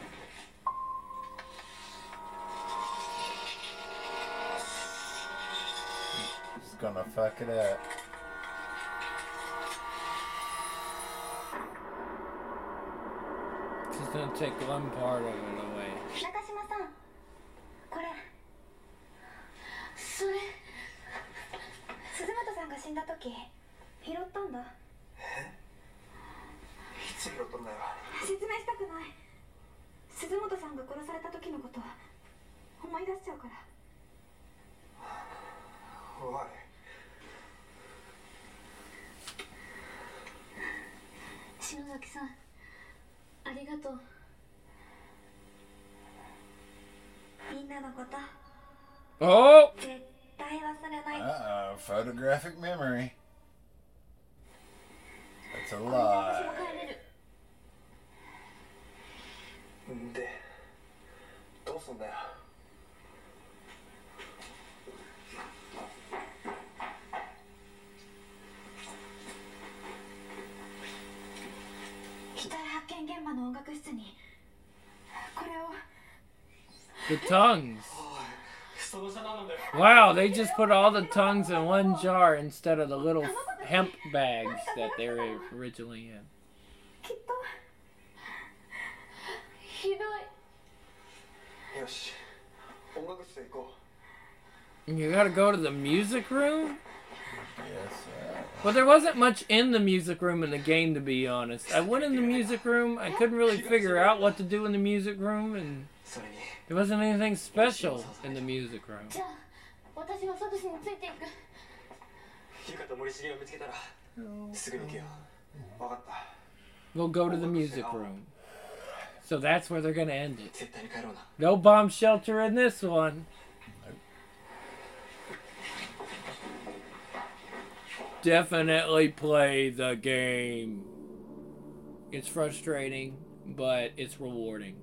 She's gonna fuck it up. She's gonna take one part of it away. 中島さん、これそれ鈴本さんが死んだ時拾ったんだ。 いつ拾ったんだよ。 説明したくない。鈴本さんが殺された時のこと思い出しちゃうから。 おい。 篠崎さん、ありがとう。みんなのこと Oh! 絶対忘れない。 Uh oh, photographic memory. That's a これで私 lie. も帰れる。 で、どうすんだよ。 遺体発見現場の音楽室にこれを。 The tongues. その下何なんだよ。 Wow, they just put all the tongues in one jar instead of the little hemp bags that they were originally in. ひどい。 よし、音楽室へ行こ You gotta go to the music room? Yes. Uh, Well, there wasn't much in the music room in the game, to be honest. I went in the music room. I couldn't really figure out what to do in the music room, and う。それに there wasn't anything special in the music room. じゃあ私はサトシについていく。 ゆかと森重を見つけたらすぐに行けよ。分かった。 We'll go to the music room. So that's where they're gonna end it. 絶対に帰ろうな。 No bomb shelter in this one. Definitely play the game. It's frustrating, but it's rewarding.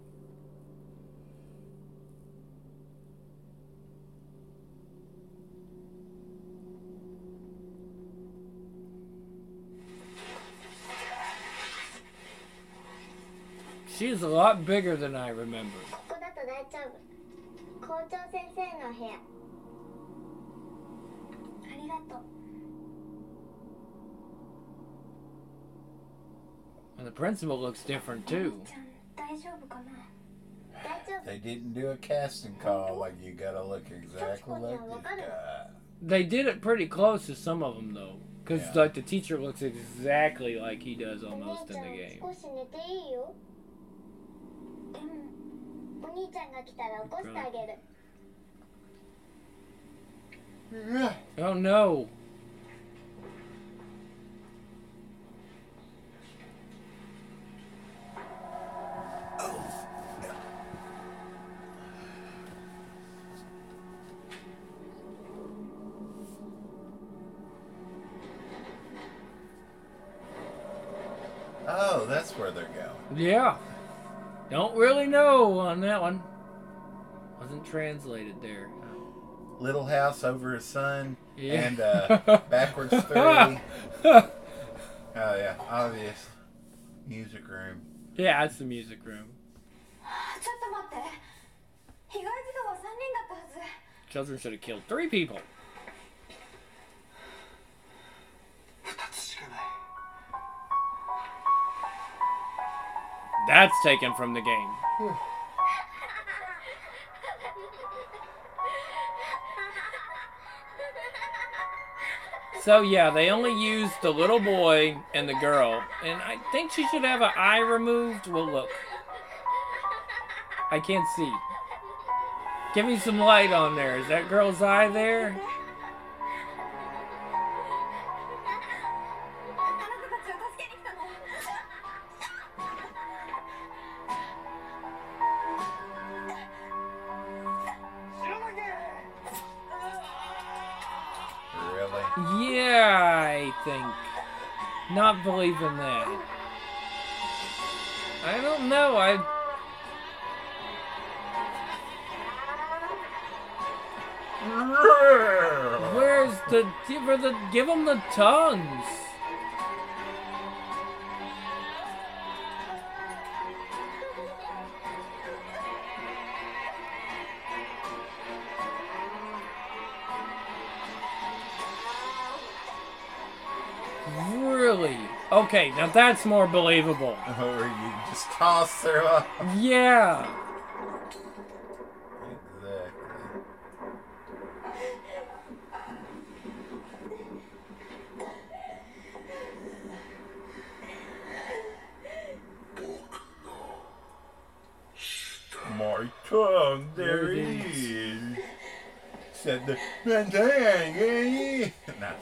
She is a lot bigger than I remember. ここだと大丈夫。校長先生の部屋。ありがとう。 And the principal looks different お too. 兄ちゃん大丈夫かな。大丈夫。 they didn't do a casting call like you gotta look exactly like this guy. They did it pretty close to some of them though, because Yeah. like the teacher looks exactly like he does お almost 姉ち in ゃ the ん game. 少し寝ていいよ。でもお兄ちゃんが来たら起こしてあげる。 Oh no. Oh, that's where they're going. Yeah. Don't really know on that one. Wasn't translated there. Little House Over His Son Yeah. and uh, Backwards Three. Oh yeah, obvious. Music room. Yeah, it's the music room. ちょっと待って。被害児童はさんにんだったはず。 Children should have killed three people. ふたつしかない。 That's taken from the game. So yeah, they only used the little boy and the girl, and I think she should have an eye removed. Well, look, I can't see. Give me some light on there. Is that girl's eye there? あなたたちを助けに来たの。 Really? Yeah, I think. Not believing that. I don't know. I. Where's the give her the give them the tongues? Really? Okay, now that's more believable. Or you just toss her off. Yeah. Exactly. My tongue, there There it it is. Said the no.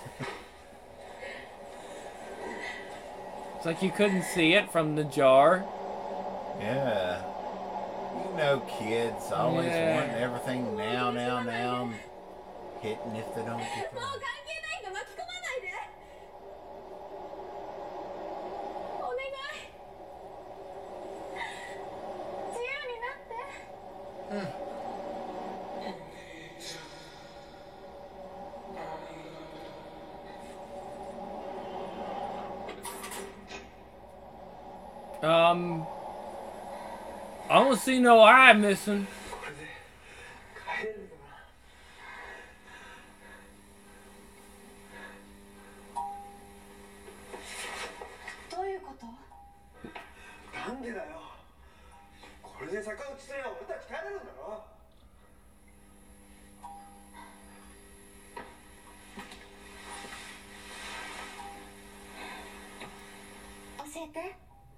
It's like you couldn't see it from the jar. Yeah. You know kids always Yeah. want everything now, now, now. Hitting if they don't get もう it. 関係ないんだ。巻き込まないで。お願い。自由になって。 Um, I don't see no eye missing. これで帰れるかな。 どういうこと？ なんでだよ。これでて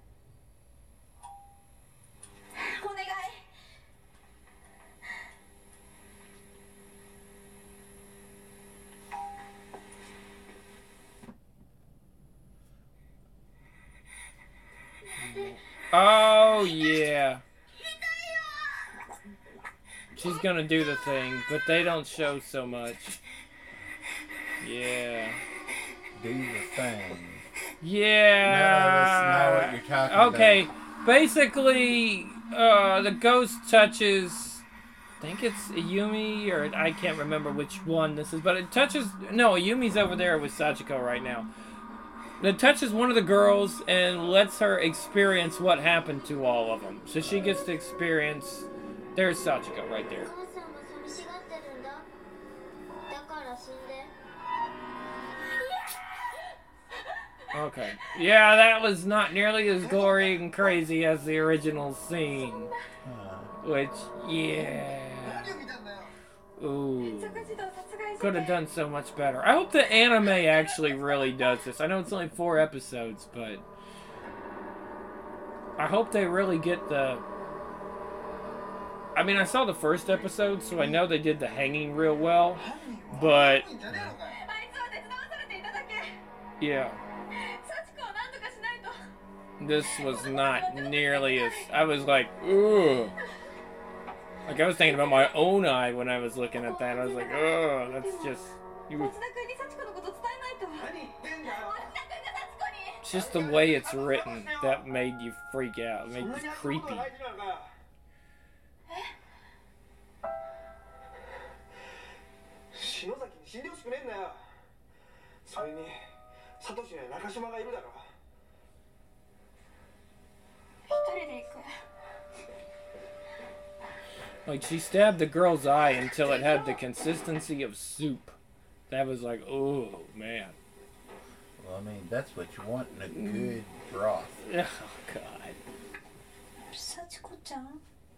お願い。 Oh, yeah. She's gonna do the thing, but they don't show so much. Yeah. Do the thing. Yeah. None of us know what you're talking okay. about. Basically, uh, the ghost touches... I think it's Ayumi, or I can't remember which one this is, but it touches... No, Ayumi's over there with Sachiko right now. It touches one of the girls and lets her experience what happened to all of them. So she gets to experience... There's Sachiko right there. 母さんが寂しがってるんだ。だから死んで。 Okay. Yeah, that was not nearly as gory and crazy as the original scene. Which, yeah. Ooh. Could have done so much better. I hope the anime actually really does this. I know it's only four episodes, but... I hope they really get the... I mean, I saw the first episode, so I know they did the hanging real well, but... Yeah. This was not nearly as... I was like, ooh. Like, I was thinking about my own eye when I was looking at that. I was like, oh, that's just... You... It's just the way it's written that made you freak out. It made you creepy. 篠崎に死んでほしくねえんだよ。それにサトシや中島がいるだろ。 一人で行く。 Like, she stabbed the girl's eye until it had the consistency of soup. That was like, oh, man. Well, I mean, that's what you want in a good broth. Oh, God. 幸子ちゃん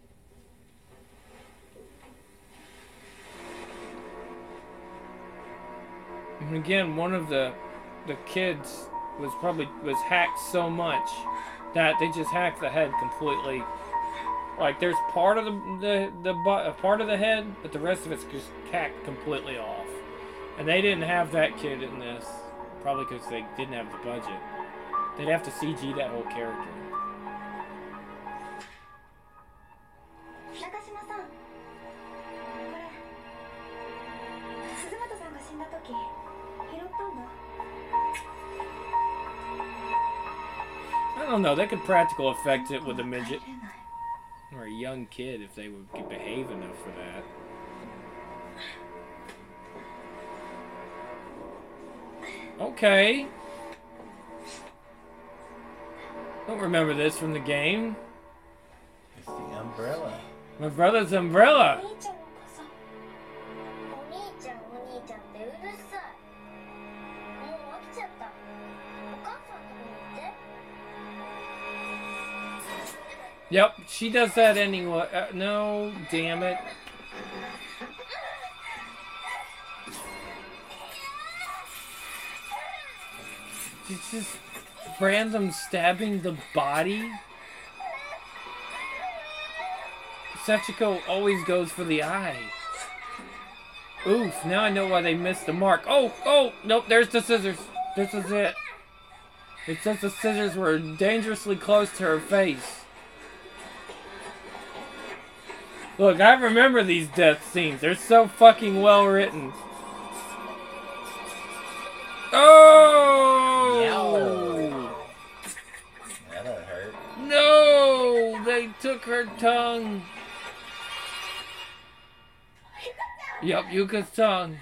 And again, one of the the kids was probably was hacked so much that they just hacked the head completely. Like, there's part of the the the bu- part of the head, but the rest of it's just hacked completely off. And they didn't have that kid in this, probably because they didn't have the budget. They'd have to C G that whole character. 中島さん、これ鈴本さんが死んだ時拾ったんだ。 I don't know. They could practical effect it with a midget or a young kid if they would behave enough for that. Okay. Don't remember this from the game. It's the umbrella. My brother's umbrella. お兄ちゃんの傘。お兄ちゃんお兄ちゃんってうるさい。もう飽きちゃった。お母さんのとこに行って。 Yep, she does that anyway. Uh, no, damn it. It's just random stabbing the body. Sachiko always goes for the eye. Oof, now I know why they missed the mark. Oh, oh, nope, there's the scissors. This is it. It says the scissors were dangerously close to her face. Look, I remember these death scenes. They're so fucking well written. Oh! That'll hurt. No! They took her tongue. Yup, Yuka's tongue.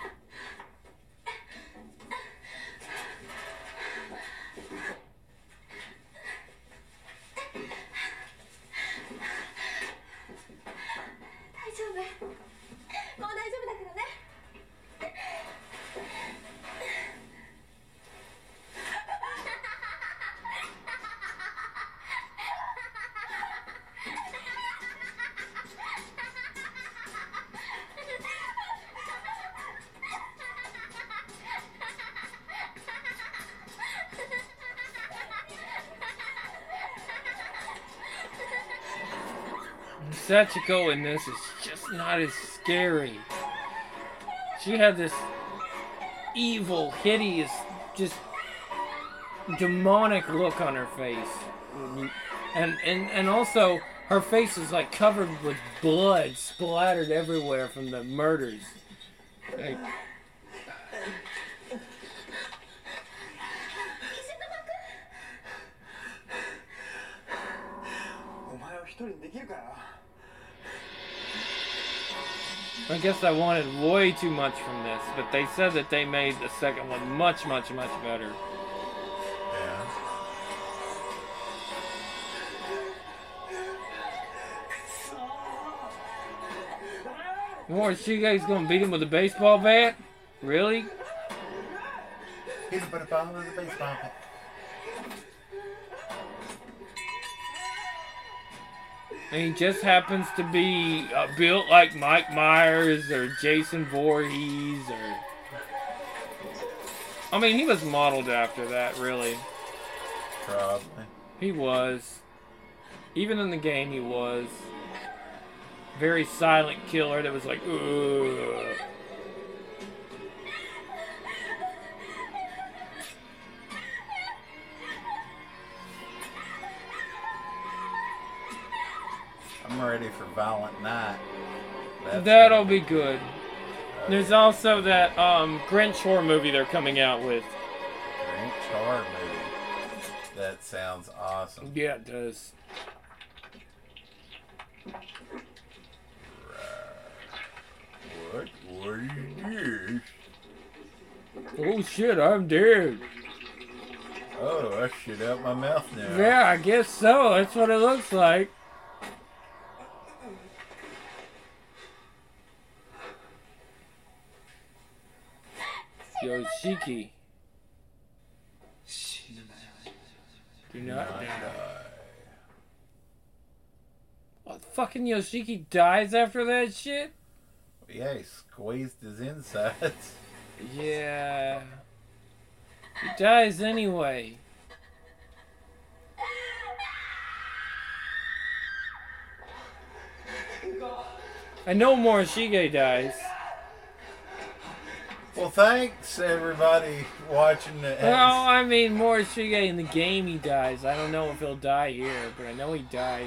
Sachiko in this is just not as scary. She had this evil, hideous, just demonic look on her face. And, and, and also, her face is like covered with blood splattered everywhere from the murders. Like, I guess I wanted way too much from this, but they said that they made the second one much, much, much better. Yeah. Morishite's gonna beat him with a baseball bat? Really? He's gonna put a ball in the baseball bat. And he just happens to be uh, built like Mike Myers or Jason Voorhees or... I mean, he was modeled after that, really. Probably. He was. Even in the game, he was. Very silent killer that was like, ugh. I'm ready for Violent Night. That's That'll gonna be good. There's also that um, Grinch horror movie they're coming out with. Grinch horror movie. That sounds awesome. Yeah, it does. What? What are you doing? Oh shit, I'm dead. Oh, I shit out my mouth now. Yeah, I guess so. That's what it looks like. Yoshiki. Do not die. What, fucking Yoshiki dies after that shit? Yeah, he squeezed his insides. Yeah. He dies anyway. I know Morishige dies. Well, thanks everybody watching the. Well, I mean, Morishige in the game he dies. I don't know if he'll die here, but I know he dies.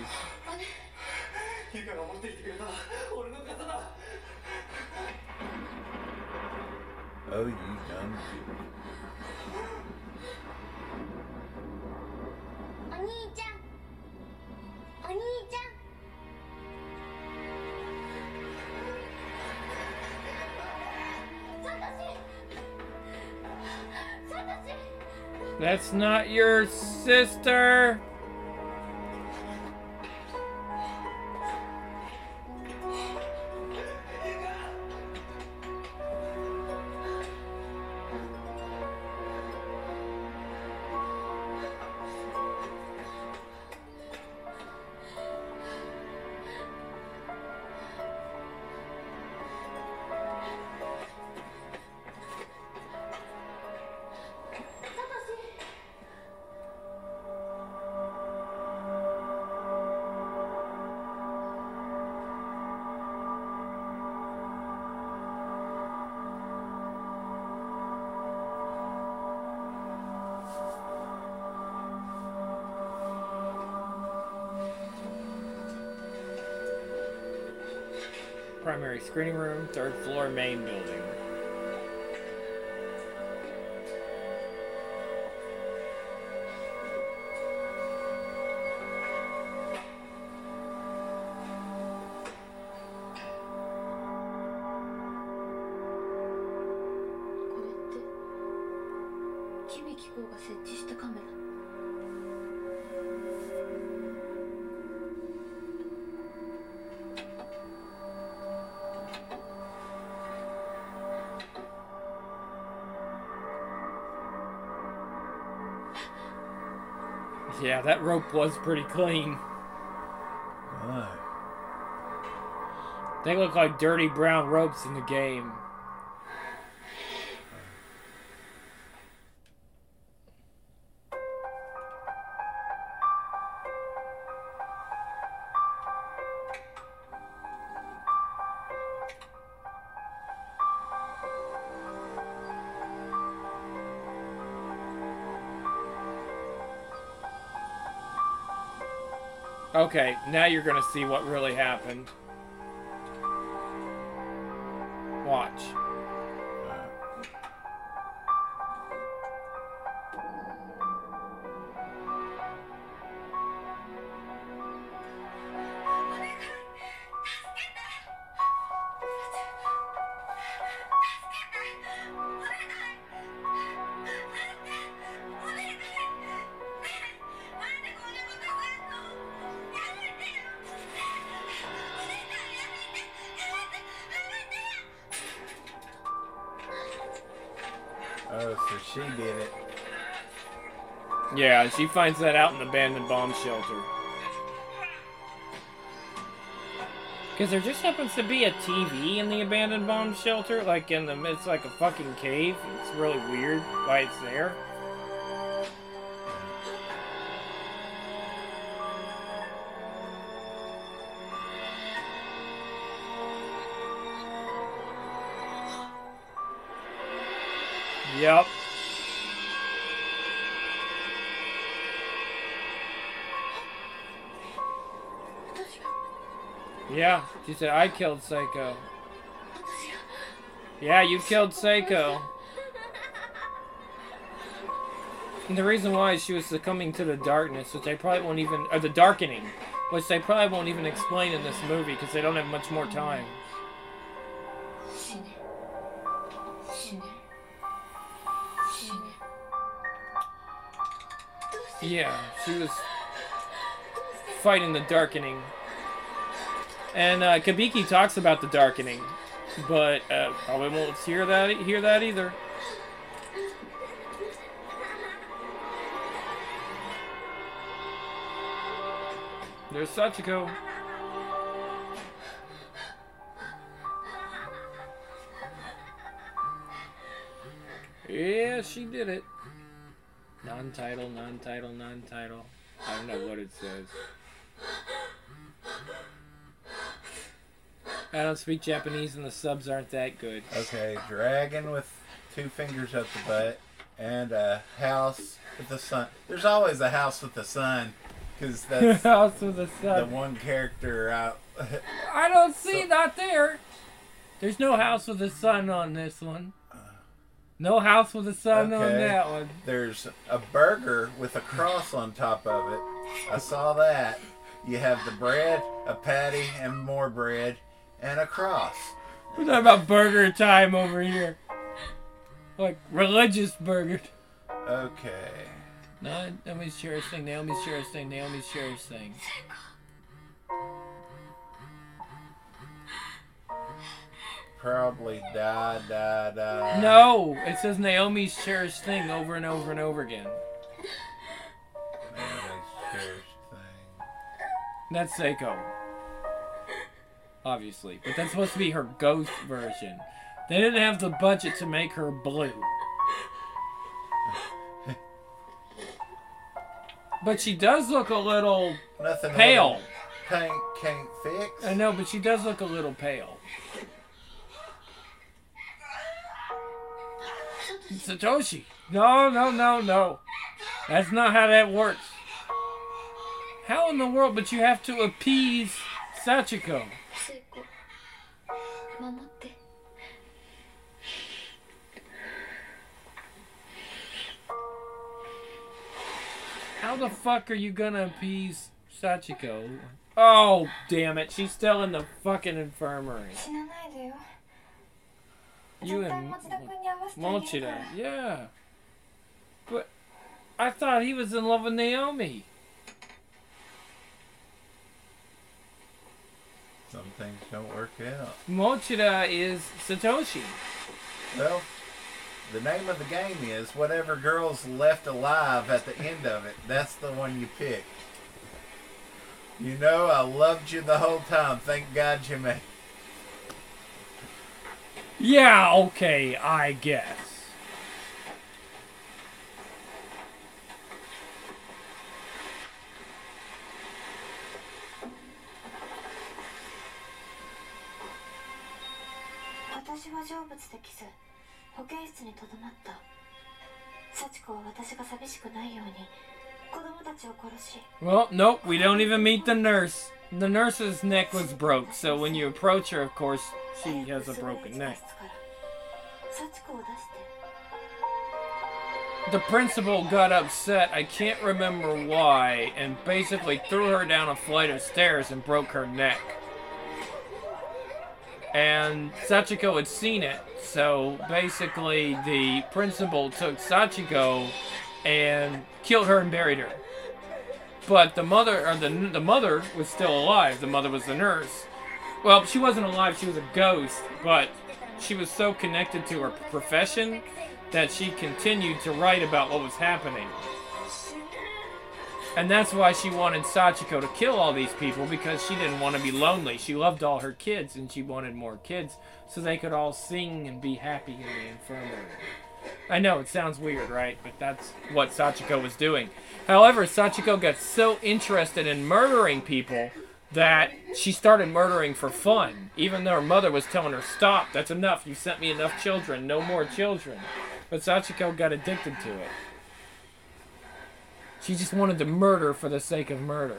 Oh, you dumb. お兄ちゃんお兄ちゃん That's not your sister. Primary screening room, third floor, main building. Yeah, that rope was pretty clean. Why? They look like dirty brown ropes in the game. Okay, now you're gonna see what really happened. Watch. Oh, so she did it. Yeah, she finds that out in the abandoned bomb shelter. Because there just happens to be a T V in the abandoned bomb shelter, like in the it's like a fucking cave. It's really weird why it's there. Yep. Yeah, she said, I killed Seiko. Yeah, you killed Seiko. And the reason why is she was succumbing to the darkness, which they probably won't even, or the darkening, which they probably won't even explain in this movie because they don't have much more time. Yeah, she was fighting the darkening. And uh, Kabiki talks about the darkening, but uh, probably won't hear that hear that either. There's Sachiko. Yeah, she did it. Non-title, non-title, non-title. I don't know what it says. I don't speak Japanese and the subs aren't that good. Okay, dragon with two fingers up the butt and a house with the sun. There's always a house with the sun because that's House with the the sun. one character out. I don't see So- that there. There's no house with a sun on this one. No house with a sun on Okay. that one. There's a burger with a cross on top of it. I saw that. You have the bread, a patty, and more bread, and a cross. We're talking about burger time over here. Like religious burger. Okay. No, Naomi's cherished thing, Naomi's cherished thing, Naomi's cherished thing. Probably die, die, die. No! It says Naomi's cherished thing over and over and over again. Naomi's cherished thing. That's Seiko. Obviously. But that's supposed to be her ghost version. They didn't have the budget to make her blue. But she does look a little Nothing. pale. Paint can't fix. I know, but she does look a little pale. Satoshi. No, no, no, no. That's not how that works. How in the world? But you have to appease Sachiko. 聖子守って How the fuck are you gonna appease Sachiko? Oh, damn it. She's still in the fucking infirmary. 死なないでよ You 絶対 and 持田君に会わせてあげるから Mochida. Yeah. But I thought he was in love with Naomi. Some things don't work out. Mochida is Satoshi. Well, the name of the game is whatever girl's left alive at the end of it. That's the one you pick. You know, I loved you the whole time. Thank God you made. Yeah, okay, I guess. "私は成仏できず保健室にとどまった。幸子は私が寂しくないように子供たちを殺し Well, nope, we don't even meet the nurse. The nurse's neck was broke, so when you approach her, of course, she has a broken neck. 幸子を出して The principal got upset, I can't remember why, and basically threw her down a flight of stairs and broke her neck. And Sachiko had seen it, so basically the principal took Sachiko and killed her and buried her. But the mother, or the, the mother was still alive. The mother was the nurse. Well, she wasn't alive, she was a ghost, but she was so connected to her profession that she continued to write about what was happening. And that's why she wanted Sachiko to kill all these people, because she didn't want to be lonely. She loved all her kids, and she wanted more kids so they could all sing and be happy in the infirmary. I know, it sounds weird, right? But that's what Sachiko was doing. However, Sachiko got so interested in murdering people that she started murdering for fun. Even though her mother was telling her, stop, that's enough, you sent me enough children, no more children. But Sachiko got addicted to it. She just wanted to murder for the sake of murder.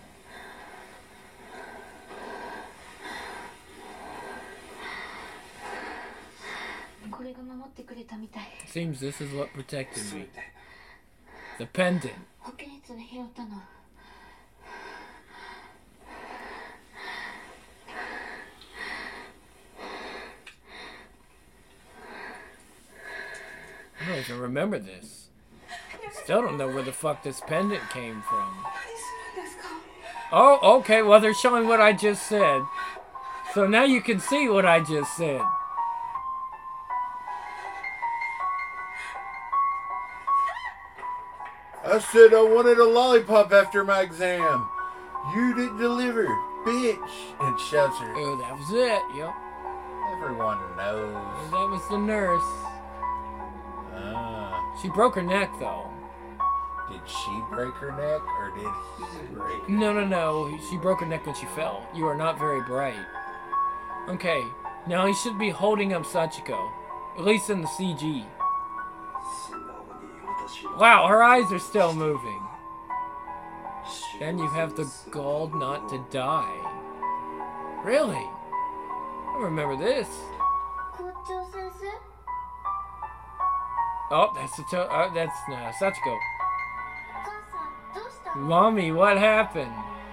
Seems this is what protected me. The pendant. I don't even remember this. Still don't know where the fuck this pendant came from. Oh, okay, well they're showing what I just said. So now you can see what I just said. I said I wanted a lollipop after my exam. You didn't deliver, bitch. And shoves her. Oh, that was it, yep. Everyone knows. And that was the nurse. Ah. She broke her neck, though. Did she break her neck, or did he break her? No, no, no. She broke her neck when she fell. You are not very bright. Okay, now he should be holding up Sachiko. At least in the C G. Wow, her eyes are still moving. And you have the gall not to die. Really? I don't remember this. Oh, that's the to- uh, that's uh, Sachiko. Mommy, what happened?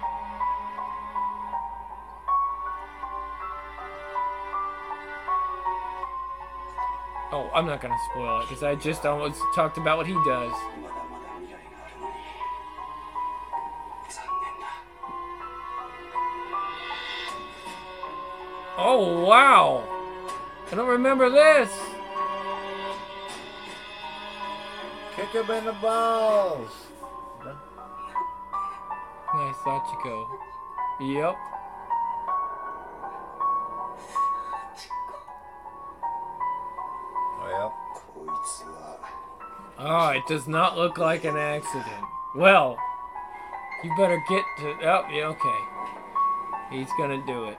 Oh, I'm not gonna spoil it because I just almost talked about what he does. Oh, wow! I don't remember this! Kick him in the balls! Nice, Sachiko. Yep. Well. Oh, it does not look like an accident. Well, you better get to... Oh, yeah, okay. He's gonna do it.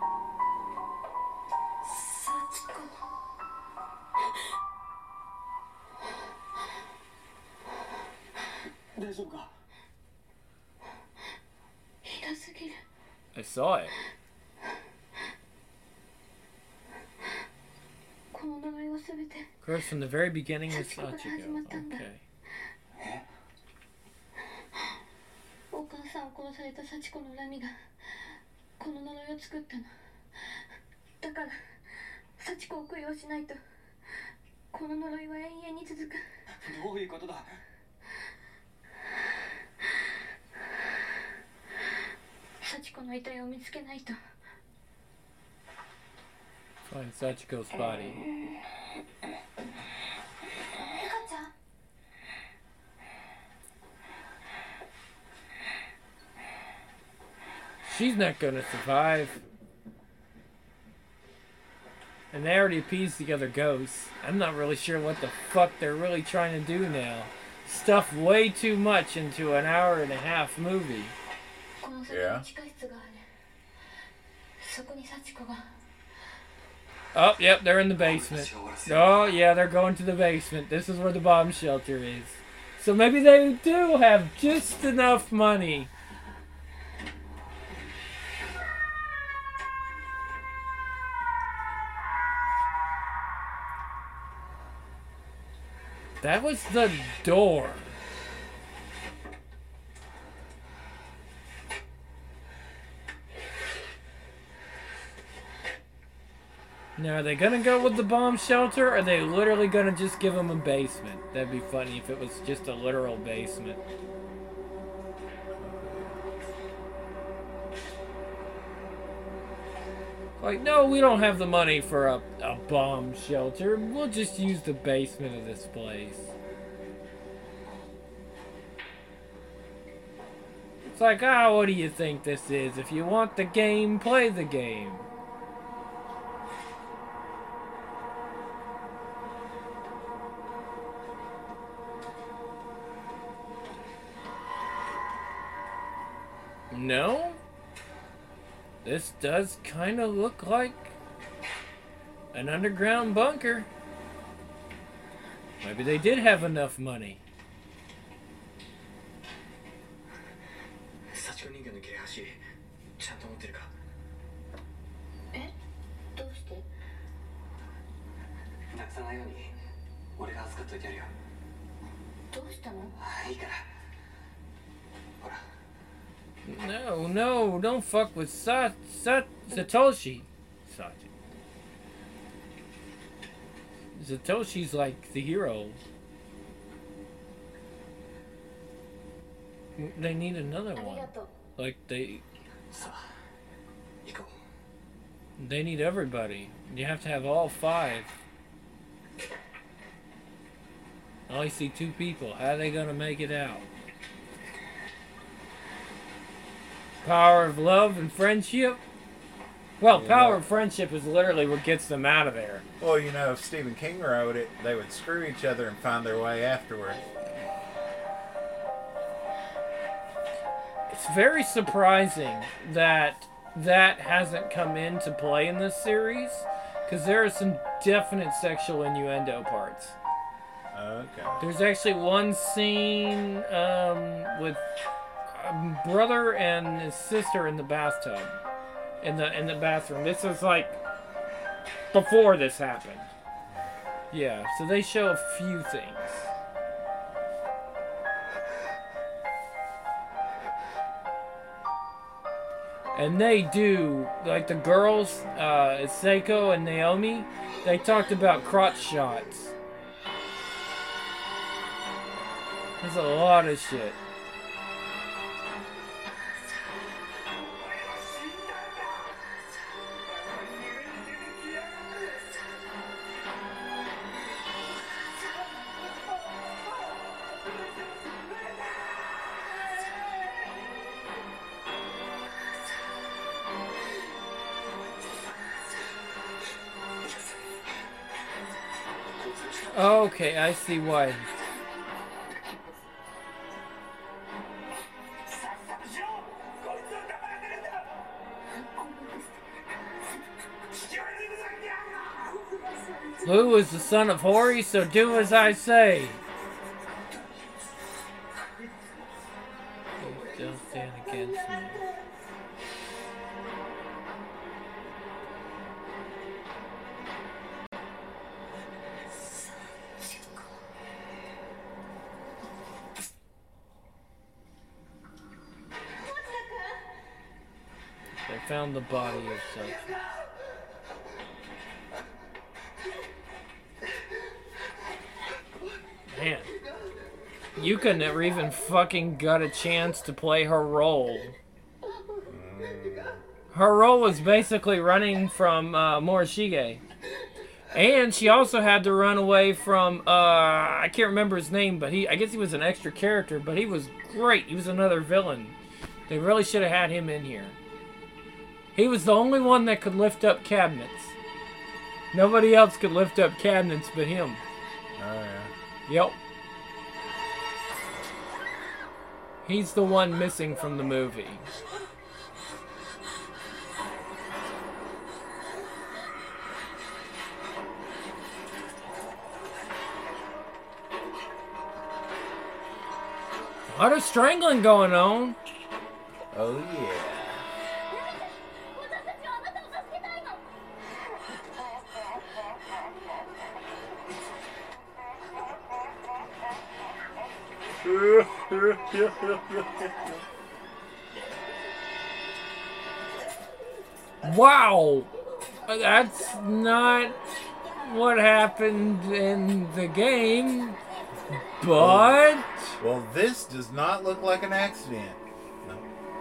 I saw it. Of course, from the very beginning with Sachiko. Okay. お母さんを殺された幸子の恨みがこの呪いを作ったの。だから幸子を供養しないとこの呪いは永遠に続く。どういうことだ。幸子の遺体を見つけないと。 Find Sachiko's body. She's not gonna survive. And they already appeased the other ghosts. I'm not really sure what the fuck they're really trying to do now. Stuff way too much into an hour and a half movie. Yeah. Oh, yep, they're in the basement. Oh, yeah, they're going to the basement. This is where the bomb shelter is. So maybe they do have just enough money. That was the door. Now, are they gonna go with the bomb shelter, or are they literally gonna just give them a basement? That'd be funny if it was just a literal basement. Like, no, we don't have the money for a, a bomb shelter. We'll just use the basement of this place. It's like, ah, what do you think this is? If you want the game, play the game. No? This does kind of look like an underground bunker. Maybe they did have enough money. 幸子人形の切れ端ちゃんと持ってるか？ え、どうして？ なくさないように俺が預かっといてやるよ。 どうしたの？ いいから。ほら。 No, no, don't fuck with Sa Sa Satoshi. Sachi. Satoshi's like the hero. They need another one. Like they. They need everybody. You have to have all five. I only see two people. How are they gonna make it out? Power of love and friendship? Well, Yeah. power of friendship is literally what gets them out of there. Well, you know, if Stephen King wrote it, they would screw each other and find their way afterward. It's very surprising that that hasn't come into play in this series, because there are some definite sexual innuendo parts. Okay. There's actually one scene um, with a brother and his sister in the bathtub, in the in the bathroom. This is like before this happened. Yeah, so they show a few things. And they do, like the girls, uh, Seiko and Naomi, they talked about crotch shots. There's a lot of shit. Okay, I see why. Lou is the son of Hori, so do as I say. Don't stand against me. They found the body of Sachi. Man, Yuka never even fucking got a chance to play her role. Her role was basically running from uh, Morishige. And she also had to run away from, uh, I can't remember his name, but he, I guess he was an extra character, but he was great. He was another villain. They really should have had him in here. He was the only one that could lift up cabinets. Nobody else could lift up cabinets but him. Oh, yeah. Yep. He's the one missing from the movie. A lot of strangling going on. Oh yeah. 私たちはあなたを助けたいの。 Wow! That's not what happened in the game, but... Well, this does not look like an accident. No.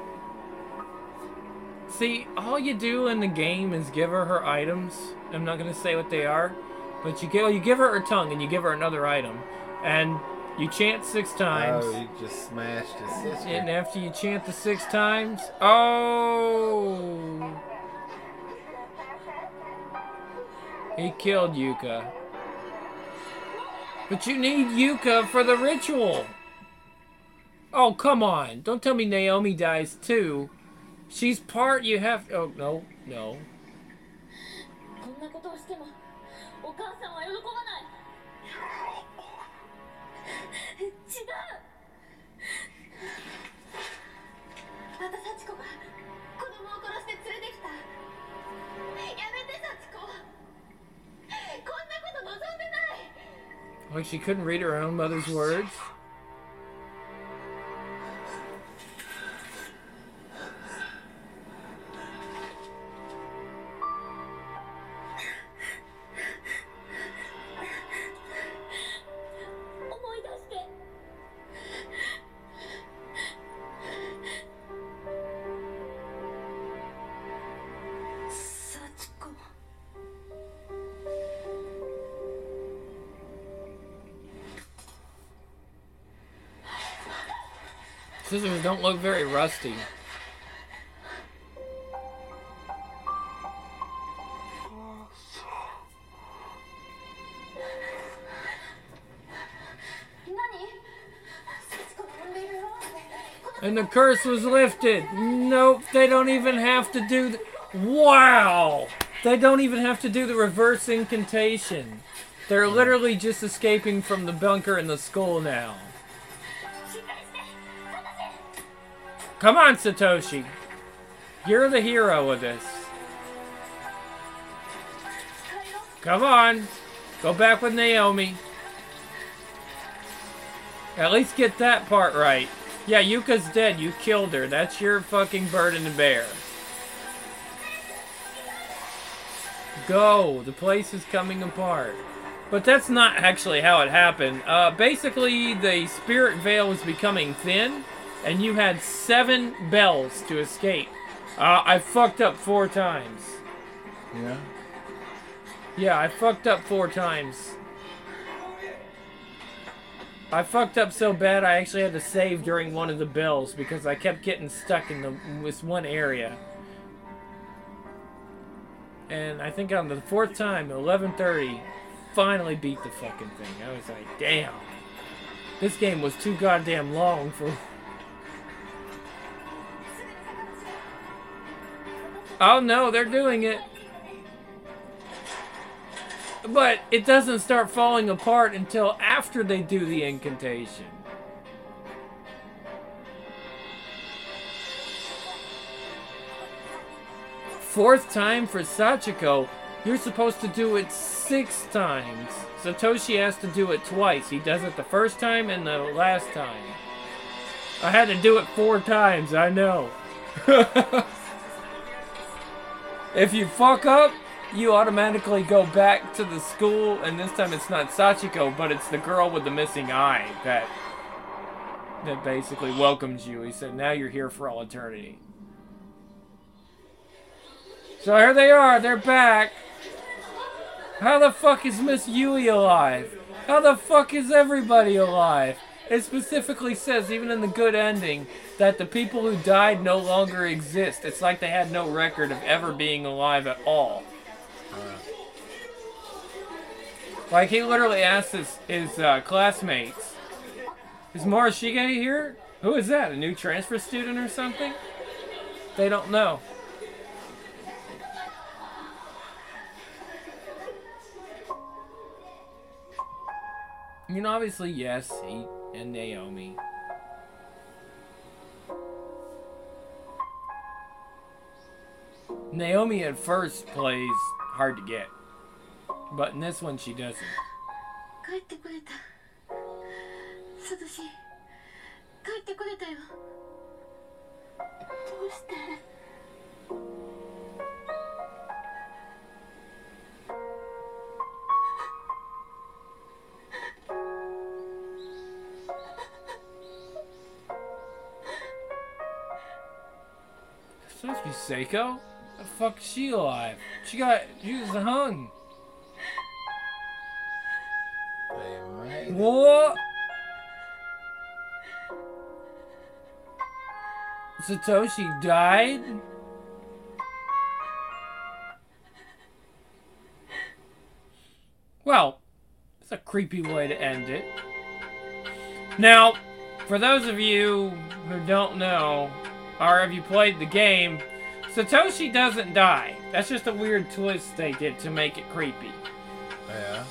See, all you do in the game is give her her items. I'm not going to say what they are, but you give, you give her her tongue and you give her another item. And you chant six times. Oh, he just smashed his sister. And after you chant the six times, oh, he killed Yuka. But you need Yuka for the ritual. Oh, come on. Don't tell me Naomi dies too. She's part, you have, oh, no, no. こんなことをしてもお母さんは喜ばない。違う。また幸子が子供を殺して連れてきた。やめて幸子。こんなこと望んでない。 Like she couldn't read her own mother's words. Scissors don't look very rusty. And the curse was lifted. Nope, they don't even have to do the... Wow! They don't even have to do the reverse incantation. They're literally just escaping from the bunker in the school now. Come on, Satoshi. You're the hero of this. Come on. Go back with Naomi. At least get that part right. Yeah, Yuka's dead. You killed her. That's your fucking burden to bear. Go. The place is coming apart. But that's not actually how it happened. Uh, basically, the spirit veil was becoming thin. And you had seven bells to escape. Uh, I fucked up four times. Yeah? Yeah, I fucked up four times. I fucked up so bad I actually had to save during one of the bells because I kept getting stuck in the, this one area. And I think on the fourth time, eleven thirty, finally beat the fucking thing. I was like, damn. This game was too goddamn long for... Oh no, they're doing it. But it doesn't start falling apart until after they do the incantation. Fourth time for Sachiko. You're supposed to do it six times. Satoshi has to do it twice. He does it the first time and the last time. I had to do it four times, I know. If you fuck up, you automatically go back to the school, and this time it's not Sachiko, but it's the girl with the missing eye that that basically welcomes you. He said, now you're here for all eternity. So here they are, they're back. How the fuck is Miss Yui alive? How the fuck is everybody alive? It specifically says, even in the good ending, that the people who died no longer exist. It's like they had no record of ever being alive at all. Like, he literally asked his, his uh, classmates, is Morishige here? Who is that, a new transfer student or something? They don't know. I mean, obviously, yes, he and Naomi. Naomi at first plays hard to get, but in this one she doesn't. 帰ってこれた。サトシ、帰ってこれたよ。どうして？ It's supposed to be Seiko? The fuck is she alive? She got, she was hung. They made it. What? Satoshi died? Well, it's a creepy way to end it. Now, for those of you who don't know, or have you played the game, Satoshi doesn't die. That's just a weird twist they did to make it creepy. Yeah.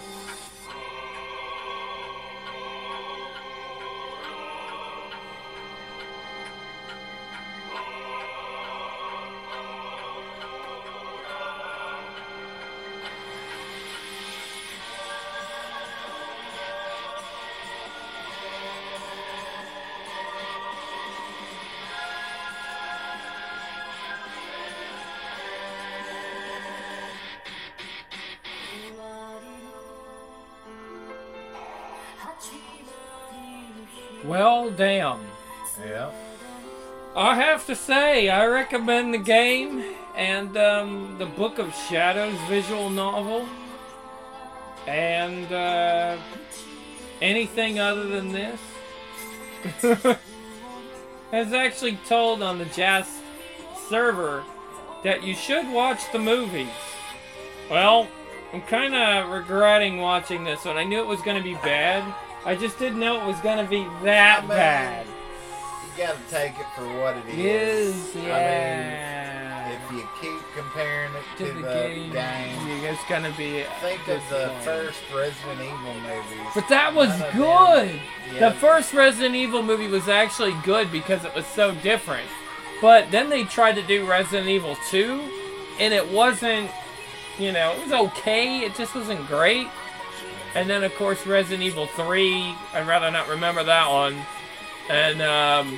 Well, damn. Yeah. I have to say, I recommend the game and um, the Book of Shadows visual novel. And uh, anything other than this. It's actually told on the Jazz server that you should watch the movies. Well, I'm kind of regretting watching this one. I knew it was going to be bad. I just didn't know it was going to be that I mean, bad. You gotta take it for what it Is, is. yeah. I mean, if you keep comparing it To to, the, the, game, game, it's going to be... think of the disappointing. first Resident Evil movies. But that was None of good! them- yeah, The first Resident Evil movie was actually good because it was so different. But then they tried to do Resident Evil two, and it wasn't, you know, it was okay, it just wasn't great. And then, of course, Resident Evil three, I'd rather not remember that one. And, um,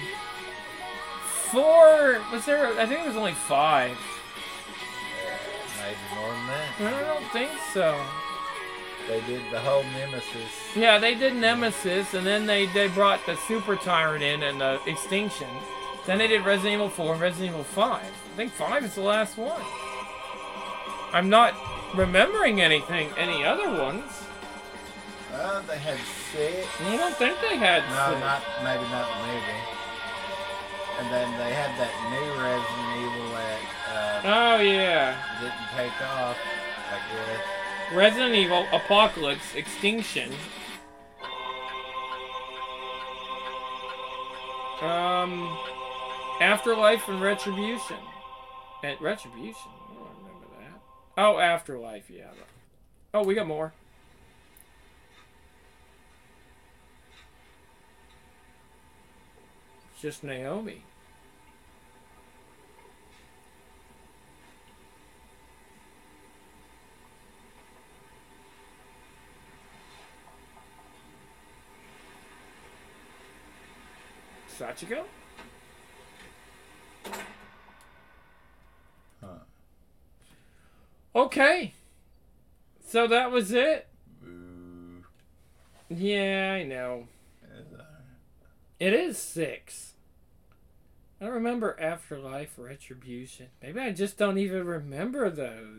four, was there, I think it was only five. maybe more than that. I don't think so. They did the whole Nemesis. Yeah, they did Nemesis, and then they, they brought the Super Tyrant in and the Extinction. Then they did Resident Evil four and Resident Evil five. I think five is the last one. I'm not remembering anything, any other ones. Uh, they had six. I don't think they had No, six. not maybe not the movie. And then they had that new Resident Evil that uh, Oh, yeah. didn't take off, I guess. Resident Evil, Apocalypse, Extinction. Um, Afterlife and Retribution. And Retribution? I don't remember that. Oh, Afterlife, yeah. Oh, we got more. It's just Naomi. Sachiko? Huh. Okay. So that was it? Boo. Yeah, I know. Is that- It is six. I don't remember Afterlife, Retribution. Maybe I just don't even remember those.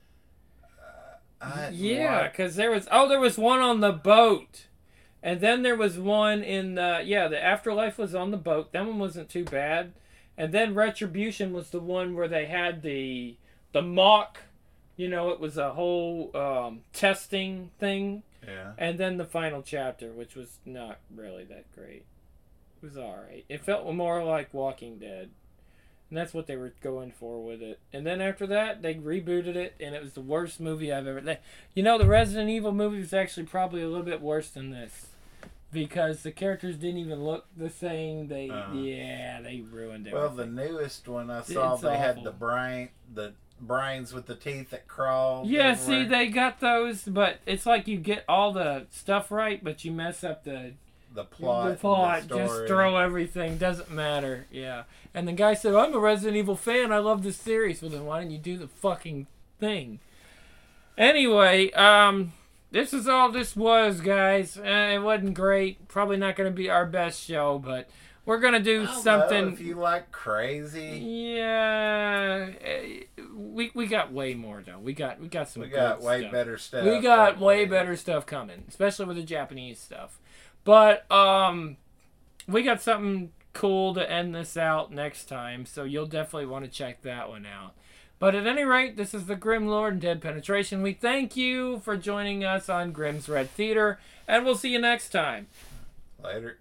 I, Yeah, like- because there was... Oh, there was one on the boat. And then there was one in the... Yeah, the Afterlife was on the boat. That one wasn't too bad. And then Retribution was the one where they had the the mock... You know, it was a whole um, testing thing. Yeah. And then the final chapter, which was not really that great. It was alright. It felt more like Walking Dead. And that's what they were going for with it. And then after that, they rebooted it, and it was the worst movie I've ever... They, you know, the Resident Evil movie was actually probably a little bit worse than this. Because the characters didn't even look the same. They, Uh-huh. yeah, they ruined Well, everything. the newest one I saw, It's they had awful. the brain, the brains with the teeth that crawl. Yeah, everywhere. see, they got those, but it's like you get all the stuff right, but you mess up the the plot. the plot. The Just story. throw everything. Doesn't matter. Yeah. And the guy said, "I'm a Resident Evil fan. I love this series." Well, then why didn't you do the fucking thing? Anyway, um, this is all this was, guys. Uh, it wasn't great. Probably not going to be our best show, but we're going to do I don't something. know, if you like crazy, Yeah, eh, we we got way more though. We got we got some. we got good way stuff. better stuff. We got way hopefully. better stuff coming, especially with the Japanese stuff. But um, we got something cool to end this out next time, so you'll definitely want to check that one out. But at any rate, this is the Grim Lord and Dead Penetration. We thank you for joining us on Grimm's Red Theater, and we'll see you next time. Later.